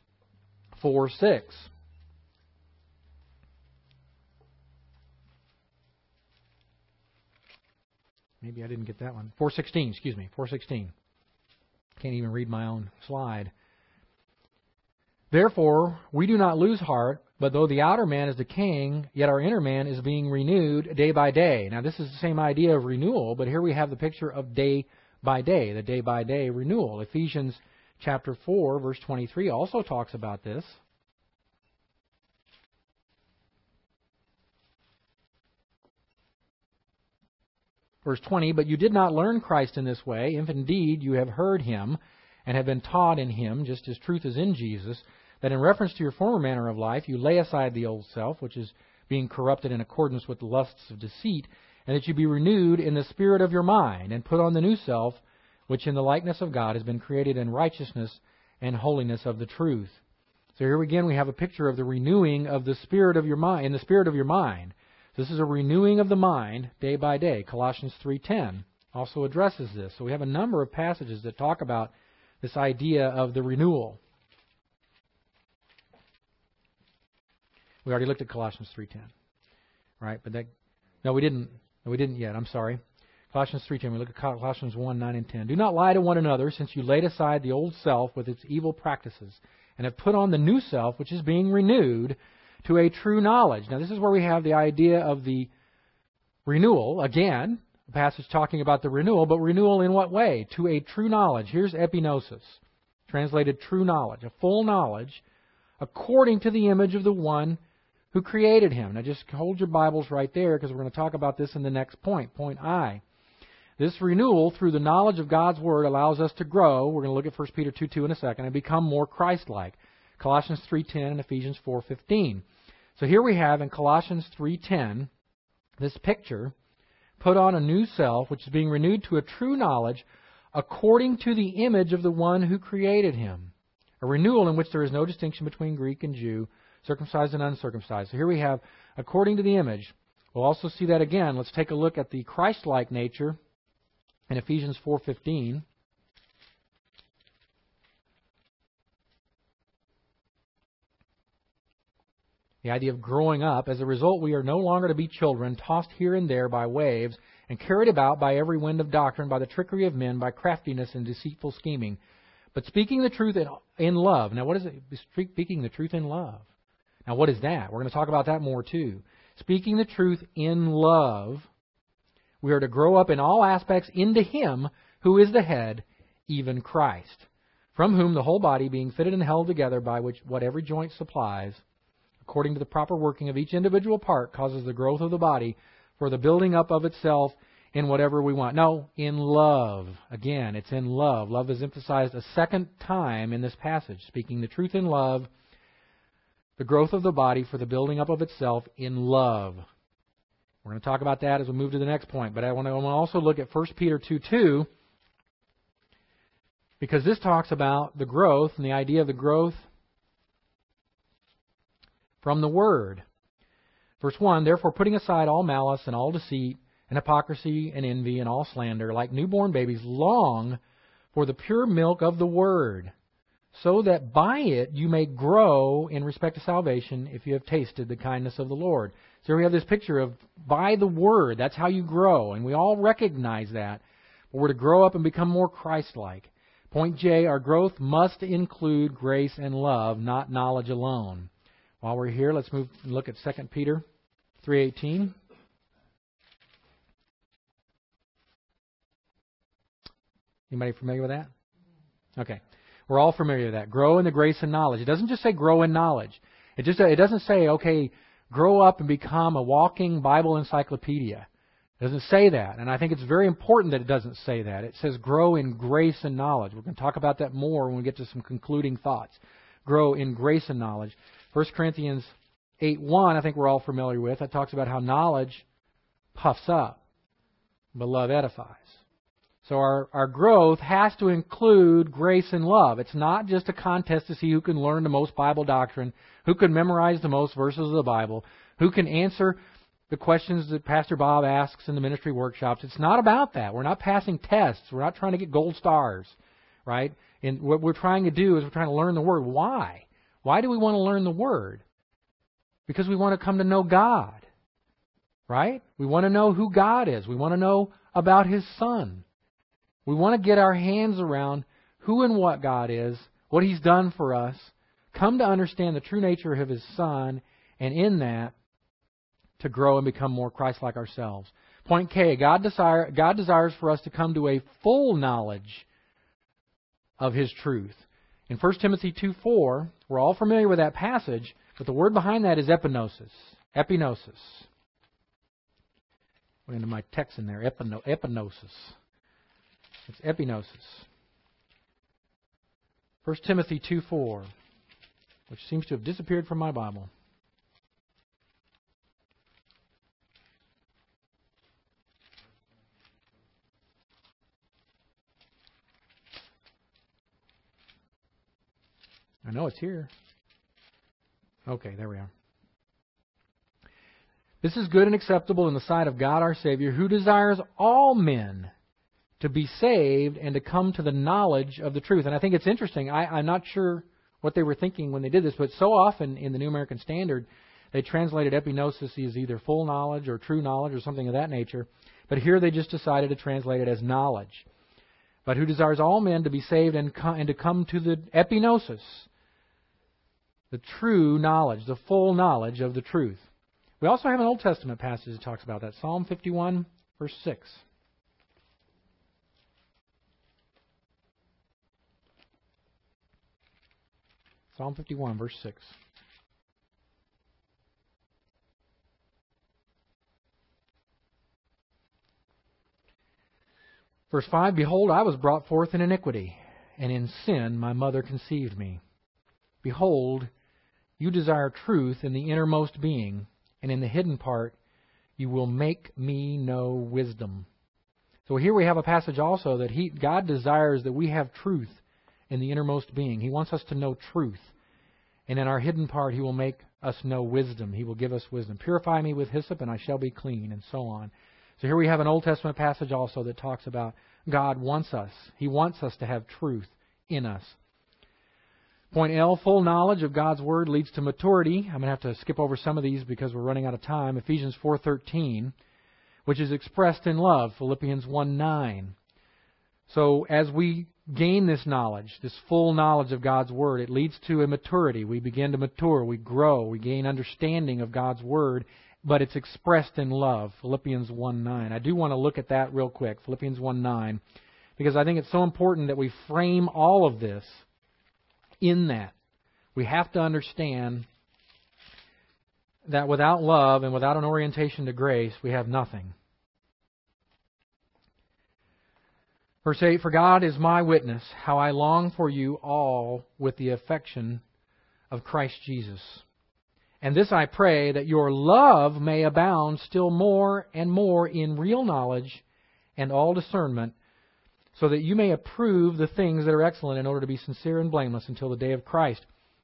A: four six. Maybe I didn't get that one. four sixteen, excuse me, four sixteen. Can't even read my own slide. Therefore, we do not lose heart, but though the outer man is decaying, yet our inner man is being renewed day by day. Now, this is the same idea of renewal, but here we have the picture of day by day, the day by day renewal. Ephesians chapter four, verse twenty-three also talks about this. Verse twenty, but you did not learn Christ in this way, if indeed you have heard Him and have been taught in Him, just as truth is in Jesus, that in reference to your former manner of life you lay aside the old self, which is being corrupted in accordance with the lusts of deceit, and that you be renewed in the spirit of your mind, and put on the new self, which in the likeness of God has been created in righteousness and holiness of the truth. So here again we have a picture of the renewing of the spirit of your mind, in the spirit of your mind. This is a renewing of the mind day by day. Colossians three ten also addresses this. So we have a number of passages that talk about this idea of the renewal. We already looked at Colossians three ten, right? But that no, we didn't. No, we didn't yet. I'm sorry. Colossians three ten. We look at Colossians one nine and ten. Do not lie to one another, since you laid aside the old self with its evil practices, and have put on the new self, which is being renewed to a true knowledge. Now, this is where we have the idea of the renewal. Again, a passage talking about the renewal, but renewal in what way? To a true knowledge. Here's epignosis, translated true knowledge, a full knowledge according to the image of the one who created him. Now, just hold your Bibles right there, because we're going to talk about this in the next point, point I. This renewal through the knowledge of God's Word allows us to grow. We're going to look at First Peter two two in a second, and become more Christ-like. Colossians three ten and Ephesians four fifteen. So here we have in Colossians three ten this picture, put on a new self, which is being renewed to a true knowledge according to the image of the one who created him. A renewal in which there is no distinction between Greek and Jew, circumcised and uncircumcised. So here we have according to the image. We'll also see that again. Let's take a look at the Christ-like nature in Ephesians four fifteen. The idea of growing up. As a result, we are no longer to be children, tossed here and there by waves, and carried about by every wind of doctrine, by the trickery of men, by craftiness and deceitful scheming. But speaking the truth in, in love. Now, what is it? Speaking the truth in love. Now, what is that? We're going to talk about that more, too. Speaking the truth in love, we are to grow up in all aspects into Him who is the head, even Christ, from whom the whole body, being fitted and held together by which what every joint supplies, according to the proper working of each individual part, causes the growth of the body for the building up of itself in whatever we want. No, in love. Again, it's in love. Love is emphasized a second time in this passage. Speaking the truth in love, the growth of the body for the building up of itself in love. We're going to talk about that as we move to the next point. But I want to also look at First Peter two two, because this talks about the growth and the idea of the growth from the Word. Verse one, therefore putting aside all malice and all deceit and hypocrisy and envy and all slander, like newborn babies, long for the pure milk of the Word, so that by it you may grow in respect to salvation, if you have tasted the kindness of the Lord. So we have this picture of by the Word, that's how you grow, and we all recognize that. But we're to grow up and become more Christ-like. Point J, our growth must include grace and love, not knowledge alone. While we're here, let's move and look at Second Peter three eighteen. Anybody familiar with that? Okay. We're all familiar with that. Grow in the grace and knowledge. It doesn't just say grow in knowledge. It just it doesn't say, okay, grow up and become a walking Bible encyclopedia. It doesn't say that. And I think it's very important that it doesn't say that. It says grow in grace and knowledge. We're going to talk about that more when we get to some concluding thoughts. Grow in grace and knowledge. First Corinthians eight one, I think we're all familiar with. That talks about how knowledge puffs up, but love edifies. So our, our growth has to include grace and love. It's not just a contest to see who can learn the most Bible doctrine, who can memorize the most verses of the Bible, who can answer the questions that Pastor Bob asks in the ministry workshops. It's not about that. We're not passing tests. We're not trying to get gold stars, right? And what we're trying to do is we're trying to learn the Word. Why? Why do we want to learn the Word? Because we want to come to know God, right? We want to know who God is. We want to know about His Son. We want to get our hands around who and what God is, what He's done for us, come to understand the true nature of His Son, and in that, to grow and become more Christ-like ourselves. Point K, God, desire, God desires for us to come to a full knowledge of His truth. In First Timothy two four, we're all familiar with that passage, but the word behind that is epinosis. Epinosis. Went into my text in there, epino, epinosis. It's epinosis. First Timothy two four, which seems to have disappeared from my Bible. I know it's here. Okay, there we are. This is good and acceptable in the sight of God our Savior, who desires all men to be saved and to come to the knowledge of the truth. And I think it's interesting. I, I'm not sure what they were thinking when they did this, but so often in the New American Standard, they translated epinosis as either full knowledge or true knowledge or something of that nature. But here they just decided to translate it as knowledge. But who desires all men to be saved and, co- and to come to the epinosis, the true knowledge, the full knowledge of the truth. We also have an Old Testament passage that talks about that. Psalm fifty-one, verse six. Psalm fifty-one, verse six. Verse five, behold, I was brought forth in iniquity, and in sin my mother conceived me. Behold, you desire truth in the innermost being, and in the hidden part you will make me know wisdom. So here we have a passage also that he, God desires that we have truth in the innermost being. He wants us to know truth. And in our hidden part He will make us know wisdom. He will give us wisdom. Purify me with hyssop and I shall be clean, and so on. So here we have an Old Testament passage also that talks about God wants us. He wants us to have truth in us. Point L, full knowledge of God's Word leads to maturity. I'm going to have to skip over some of these because we're running out of time. Ephesians four thirteen, which is expressed in love. Philippians one nine. So as we gain this knowledge, this full knowledge of God's Word, it leads to a maturity. We begin to mature, we grow, we gain understanding of God's Word, but it's expressed in love. Philippians one nine. I do want to look at that real quick, Philippians one nine, because I think it's so important that we frame all of this in that. We have to understand that without love and without an orientation to grace, we have nothing. Verse eight, for God is my witness, how I long for you all with the affection of Christ Jesus. And this I pray, that your love may abound still more and more in real knowledge and all discernment, so that you may approve the things that are excellent in order to be sincere and blameless until the day of Christ.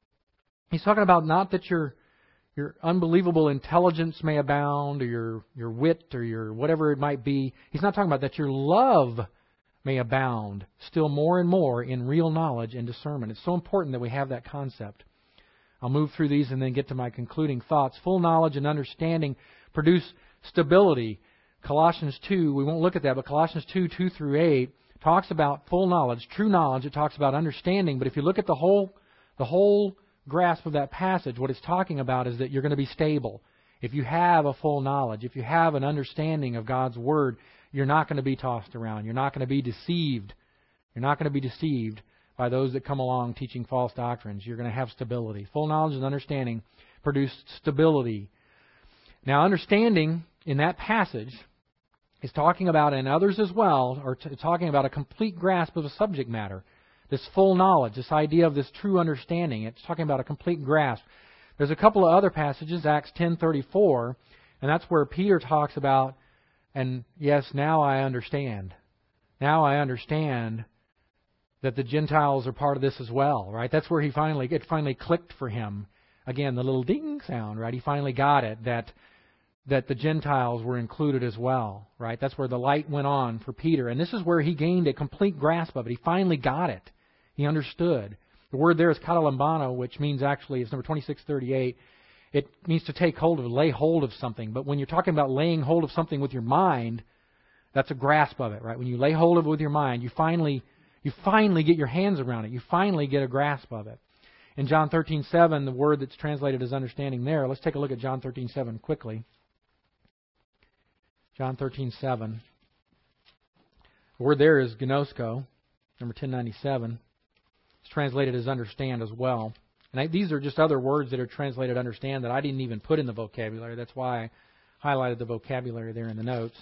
A: He's talking about not that your your unbelievable intelligence may abound, or your, your wit, or your whatever it might be. He's not talking about that your love may abound still more and more in real knowledge and discernment. It's so important that we have that concept. I'll move through these and then get to my concluding thoughts. Full knowledge and understanding produce stability. Colossians two, we won't look at that, but Colossians two, two through eight talks about full knowledge, true knowledge. It talks about understanding. But if you look at the whole, the whole grasp of that passage, what it's talking about is that you're going to be stable. If you have a full knowledge, if you have an understanding of God's Word, you're not going to be tossed around. You're not going to be deceived. You're not going to be deceived by those that come along teaching false doctrines. You're going to have stability. Full knowledge and understanding produce stability. Now, understanding in that passage is talking about, and others as well, are t- talking about a complete grasp of a subject matter. This full knowledge, this idea of this true understanding. It's talking about a complete grasp. There's a couple of other passages, Acts ten thirty-four, and that's where Peter talks about, and yes, now I understand. Now I understand that the Gentiles are part of this as well, right? That's where he finally, it finally clicked for him. Again, the little ding sound, right? He finally got it, that that the Gentiles were included as well, right? That's where the light went on for Peter. And this is where he gained a complete grasp of it. He finally got it. He understood. The word there is katalambano, which means actually, it's number twenty-six thirty-eight. It means to take hold of, lay hold of something. But when you're talking about laying hold of something with your mind, that's a grasp of it, right? When you lay hold of it with your mind, you finally you finally get your hands around it. You finally get a grasp of it. In John thirteen seven, the word that's translated as understanding there, let's take a look at John thirteen seven quickly. John thirteen seven. The word there is gnosko, number ten ninety-seven. It's translated as understand as well. And I, these are just other words that are translated understand that I didn't even put in the vocabulary. That's why I highlighted the vocabulary there in the notes.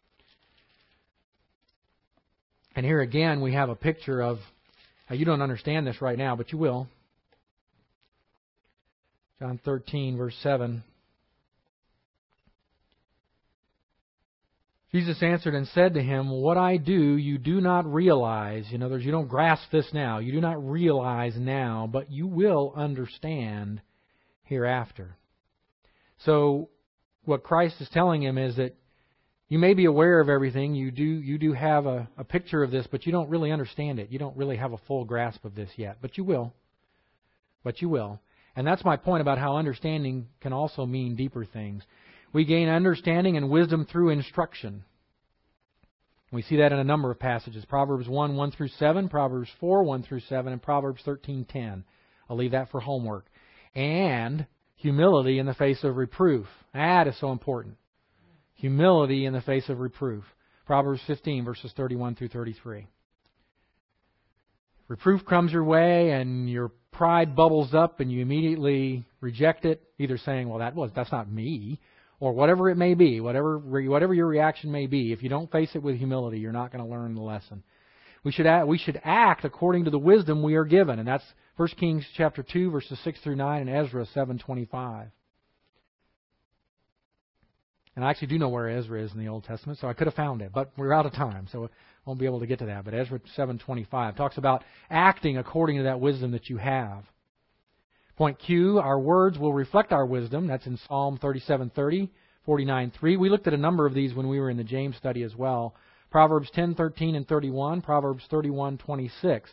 A: And here again we have a picture of, now you don't understand this right now, but you will. John thirteen, verse seven. Jesus answered and said to him, what I do you do not realize. In other words, you don't grasp this now. You do not realize now, but you will understand hereafter. So what Christ is telling him is that you may be aware of everything. You do you do have a, a picture of this, but you don't really understand it. You don't really have a full grasp of this yet. But you will. But you will. And that's my point about how understanding can also mean deeper things. We gain understanding and wisdom through instruction. We see that in a number of passages. Proverbs one, one through seven, Proverbs four, one through seven, and Proverbs thirteen, ten. I'll leave that for homework. And humility in the face of reproof. That is so important. Humility in the face of reproof. Proverbs fifteen, verses thirty-one through thirty-three. Reproof comes your way and your pride bubbles up and you immediately reject it, either saying, well, that was that's not me, or whatever it may be, whatever whatever your reaction may be. If you don't face it with humility, you're not going to learn the lesson. We should act, we should act according to the wisdom we are given, and that's First Kings chapter two, verses six through nine, and Ezra seven twenty-five. And I actually do know where Ezra is in the Old Testament, so I could have found it, but we're out of time, so I won't be able to get to that. But Ezra seven twenty-five talks about acting according to that wisdom that you have. Point Q, our words will reflect our wisdom. That's in Psalm thirty-seven thirty, forty-nine three. We looked at a number of these when we were in the James study as well. Proverbs ten thirteen and thirty-one, Proverbs thirty-one twenty-six.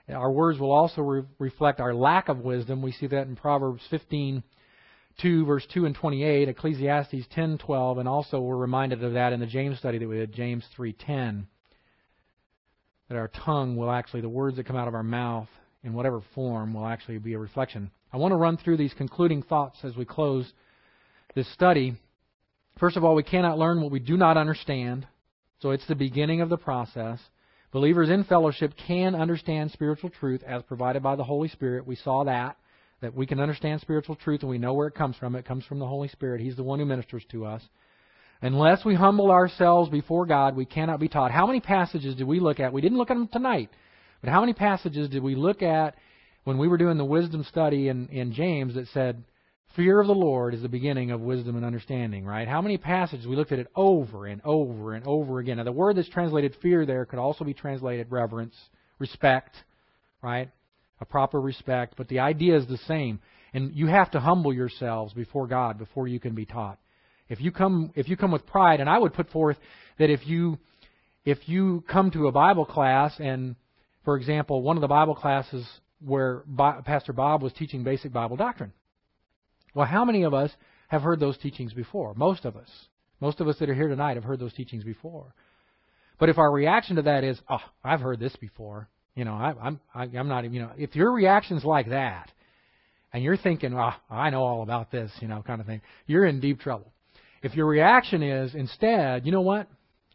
A: Our words will also re- reflect our lack of wisdom. We see that in Proverbs fifteen, two, verse two and twenty-eight, Ecclesiastes ten, twelve, and also we're reminded of that in the James study that we did, James three, ten. That our tongue will actually, the words that come out of our mouth in whatever form will actually be a reflection. I want to run through these concluding thoughts as we close this study. First of all, we cannot learn what we do not understand. So it's the beginning of the process. Believers in fellowship can understand spiritual truth as provided by the Holy Spirit. We saw that, that we can understand spiritual truth and we know where it comes from. It comes from the Holy Spirit. He's the one who ministers to us. Unless we humble ourselves before God, we cannot be taught. How many passages did we look at? We didn't look at them tonight, but how many passages did we look at when we were doing the wisdom study in, in James that said, fear of the Lord is the beginning of wisdom and understanding, right? How many passages? We looked at it over and over and over again. Now, the word that's translated fear there could also be translated reverence, respect, right? A proper respect. But the idea is the same. And you have to humble yourselves before God before you can be taught. If you come, if you come with pride, and I would put forth that if you, if you come to a Bible class and, for example, one of the Bible classes where Pastor Bob was teaching basic Bible doctrine. Well, how many of us have heard those teachings before? Most of us. Most of us that are here tonight have heard those teachings before. But if our reaction to that is, oh, I've heard this before, you know, I, I'm I, I'm not, you know, if your reaction's like that, and you're thinking, oh, I know all about this, you know, kind of thing, you're in deep trouble. If your reaction is instead, you know what?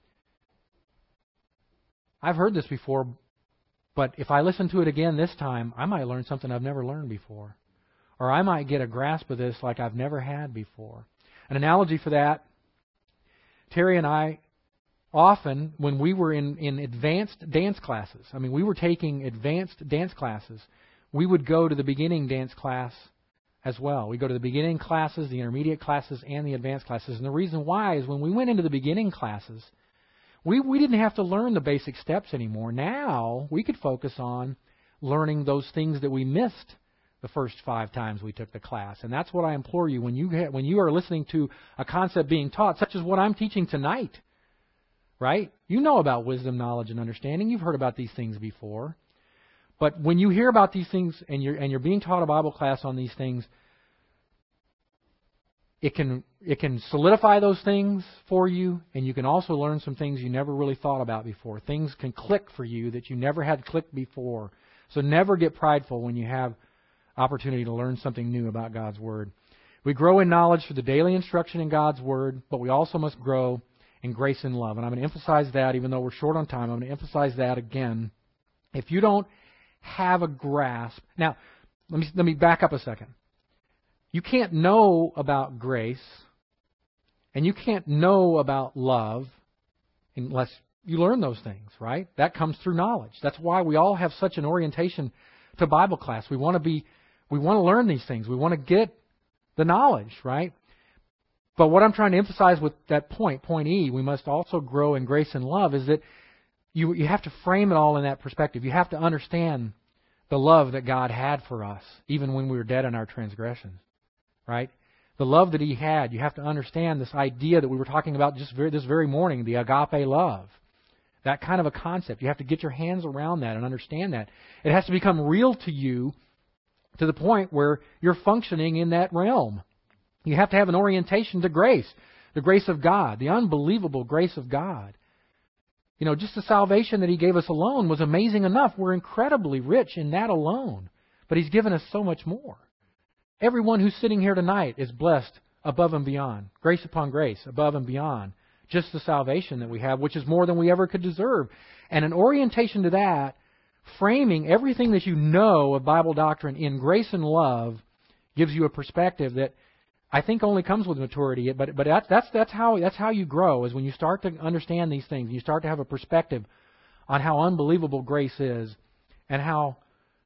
A: I've heard this before, but if I listen to it again this time, I might learn something I've never learned before. Or I might get a grasp of this like I've never had before. An analogy for that, Terry and I, often when we were in, in advanced dance classes, I mean, we were taking advanced dance classes, we would go to the beginning dance class as well. We go to the beginning classes, the intermediate classes, and the advanced classes. And the reason why is when we went into the beginning classes, we, we didn't have to learn the basic steps anymore. Now we could focus on learning those things that we missed the first five times we took the class. And that's what I implore you when you get, when you are listening to a concept being taught, such as what I'm teaching tonight, right? You know about wisdom, knowledge, and understanding. You've heard about these things before. But when you hear about these things and you're and you're being taught a Bible class on these things, it can it can solidify those things for you, and you can also learn some things you never really thought about before. Things can click for you that you never had clicked before. So never get prideful when you have opportunity to learn something new about God's Word. We grow in knowledge through the daily instruction in God's Word, but we also must grow in grace and love. And I'm going to emphasize that, even though we're short on time, I'm going to emphasize that again. If you don't have a grasp... Now, let me, let me back up a second. You can't know about grace, and you can't know about love unless you learn those things, right? That comes through knowledge. That's why we all have such an orientation to Bible class. We want to be We want to learn these things. We want to get the knowledge, right? But what I'm trying to emphasize with that point, point E, we must also grow in grace and love, is that you you have to frame it all in that perspective. You have to understand the love that God had for us, even when we were dead in our transgressions, right? The love that He had. You have to understand this idea that we were talking about just very, this very morning, the agape love. That kind of a concept. You have to get your hands around that and understand that. It has to become real to you, to the point where you're functioning in that realm. You have to have an orientation to grace, the grace of God, the unbelievable grace of God. You know, just the salvation that He gave us alone was amazing enough. We're incredibly rich in that alone. But He's given us so much more. Everyone who's sitting here tonight is blessed above and beyond. Grace upon grace, above and beyond. Just the salvation that we have, which is more than we ever could deserve. And an orientation to that, framing everything that you know of Bible doctrine in grace and love, gives you a perspective that I think only comes with maturity. But but that's that's that's how that's how you grow, is when you start to understand these things. You start to have a perspective on how unbelievable grace is, and how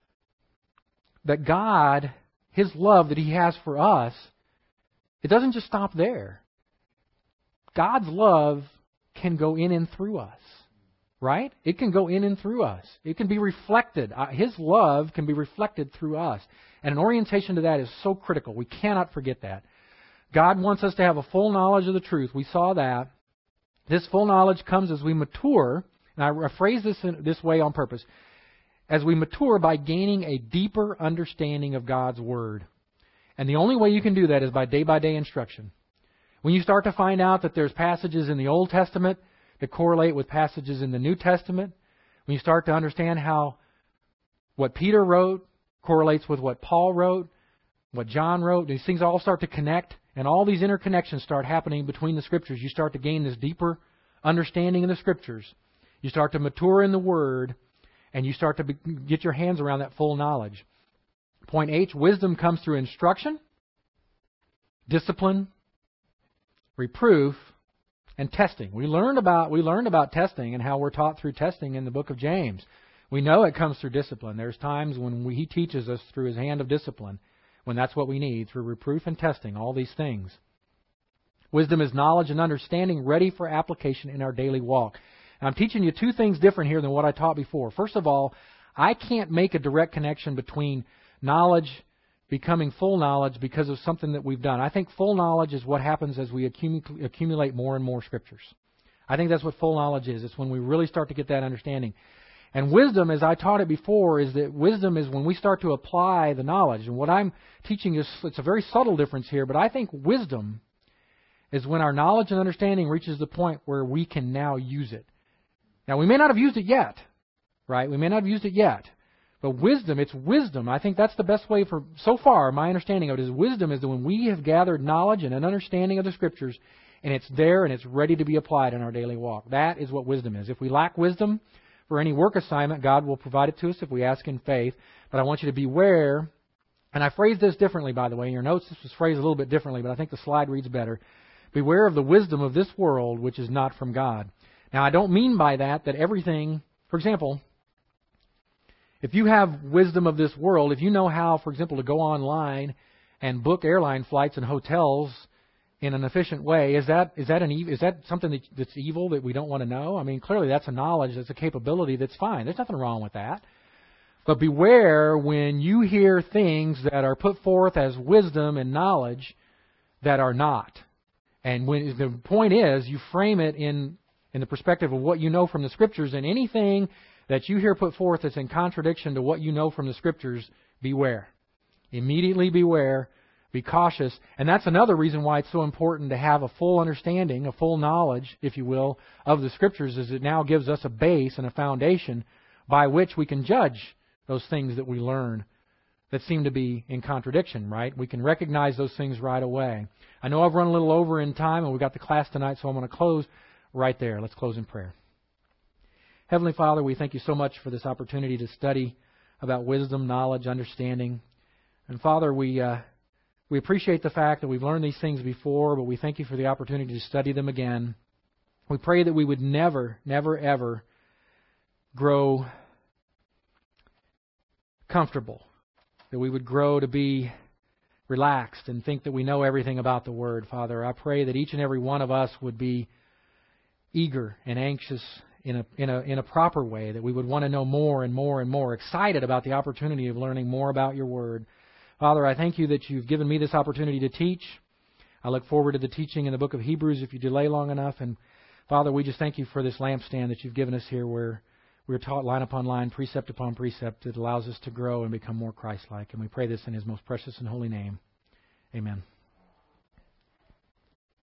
A: that God, His love that He has for us, it doesn't just stop there. God's love can go in and through us. Right? It can go in and through us. It can be reflected. His love can be reflected through us. And an orientation to that is so critical. We cannot forget that. God wants us to have a full knowledge of the truth. We saw that. This full knowledge comes as we mature. And I phrase this in this way on purpose. as we mature by gaining a deeper understanding of God's Word. And the only way you can do that is by day-by-day instruction. When you start to find out that there's passages in the Old Testament that correlate with passages in the New Testament, when you start to understand how what Peter wrote correlates with what Paul wrote, what John wrote, these things all start to connect, and all these interconnections start happening between the Scriptures. You start to gain this deeper understanding of the Scriptures. You start to mature in the Word, and you start to be, get your hands around that full knowledge. Point H, wisdom comes through instruction, discipline, reproof, and testing. We learned about we learned about testing and how we're taught through testing in the book of James. We know it comes through discipline. There's times when we, He teaches us through His hand of discipline, when that's what we need, through reproof and testing, all these things. Wisdom is knowledge and understanding ready for application in our daily walk. And I'm teaching you two things different here than what I taught before. First of all, I can't make a direct connection between knowledge becoming full knowledge because of something that we've done. I think full knowledge is what happens as we accumu- accumulate more and more Scriptures. I think that's what full knowledge is. It's when we really start to get that understanding. And wisdom, as I taught it before, is that wisdom is when we start to apply the knowledge. And what I'm teaching is, it's a very subtle difference here, but I think wisdom is when our knowledge and understanding reaches the point where we can now use it. Now, we may not have used it yet, right? We may not have used it yet. But wisdom, it's wisdom. I think that's the best way for, so far, my understanding of it is wisdom is that when we have gathered knowledge and an understanding of the Scriptures, and it's there and it's ready to be applied in our daily walk. That is what wisdom is. If we lack wisdom for any work assignment, God will provide it to us if we ask in faith. But I want you to beware, and I phrased this differently, by the way. In your notes, this was phrased a little bit differently, but I think the slide reads better. Beware of the wisdom of this world, which is not from God. Now, I don't mean by that that everything, for example, if you have wisdom of this world, if you know how, for example, to go online and book airline flights and hotels in an efficient way, is that is that an is that something that, that's evil that we don't want to know? I mean, clearly that's a knowledge, that's a capability that's fine. There's nothing wrong with that. But beware when you hear things that are put forth as wisdom and knowledge that are not. And when the point is, you frame it in in the perspective of what you know from the Scriptures, and anything that you hear put forth that's in contradiction to what you know from the Scriptures, beware. Immediately beware. Be cautious. And that's another reason why it's so important to have a full understanding, a full knowledge, if you will, of the Scriptures, is it now gives us a base and a foundation by which we can judge those things that we learn that seem to be in contradiction, right? We can recognize those things right away. I know I've run a little over in time, and we've got the class tonight, so I'm going to close right there. Let's close in prayer. Heavenly Father, we thank you so much for this opportunity to study about wisdom, knowledge, understanding. And Father, we uh, we appreciate the fact that we've learned these things before, but we thank you for the opportunity to study them again. We pray that we would never, never, ever grow comfortable, that we would grow to be relaxed and think that we know everything about the Word. Father, I pray that each and every one of us would be eager and anxious in a in a in a proper way, that we would want to know more and more and more, excited about the opportunity of learning more about your Word. Father, I thank you that you've given me this opportunity to teach. I look forward to the teaching in the book of Hebrews if you delay long enough. And Father, we just thank you for this lampstand that you've given us here, where we're taught line upon line, precept upon precept. It allows us to grow and become more Christ-like. And we pray this in His most precious and holy name. Amen.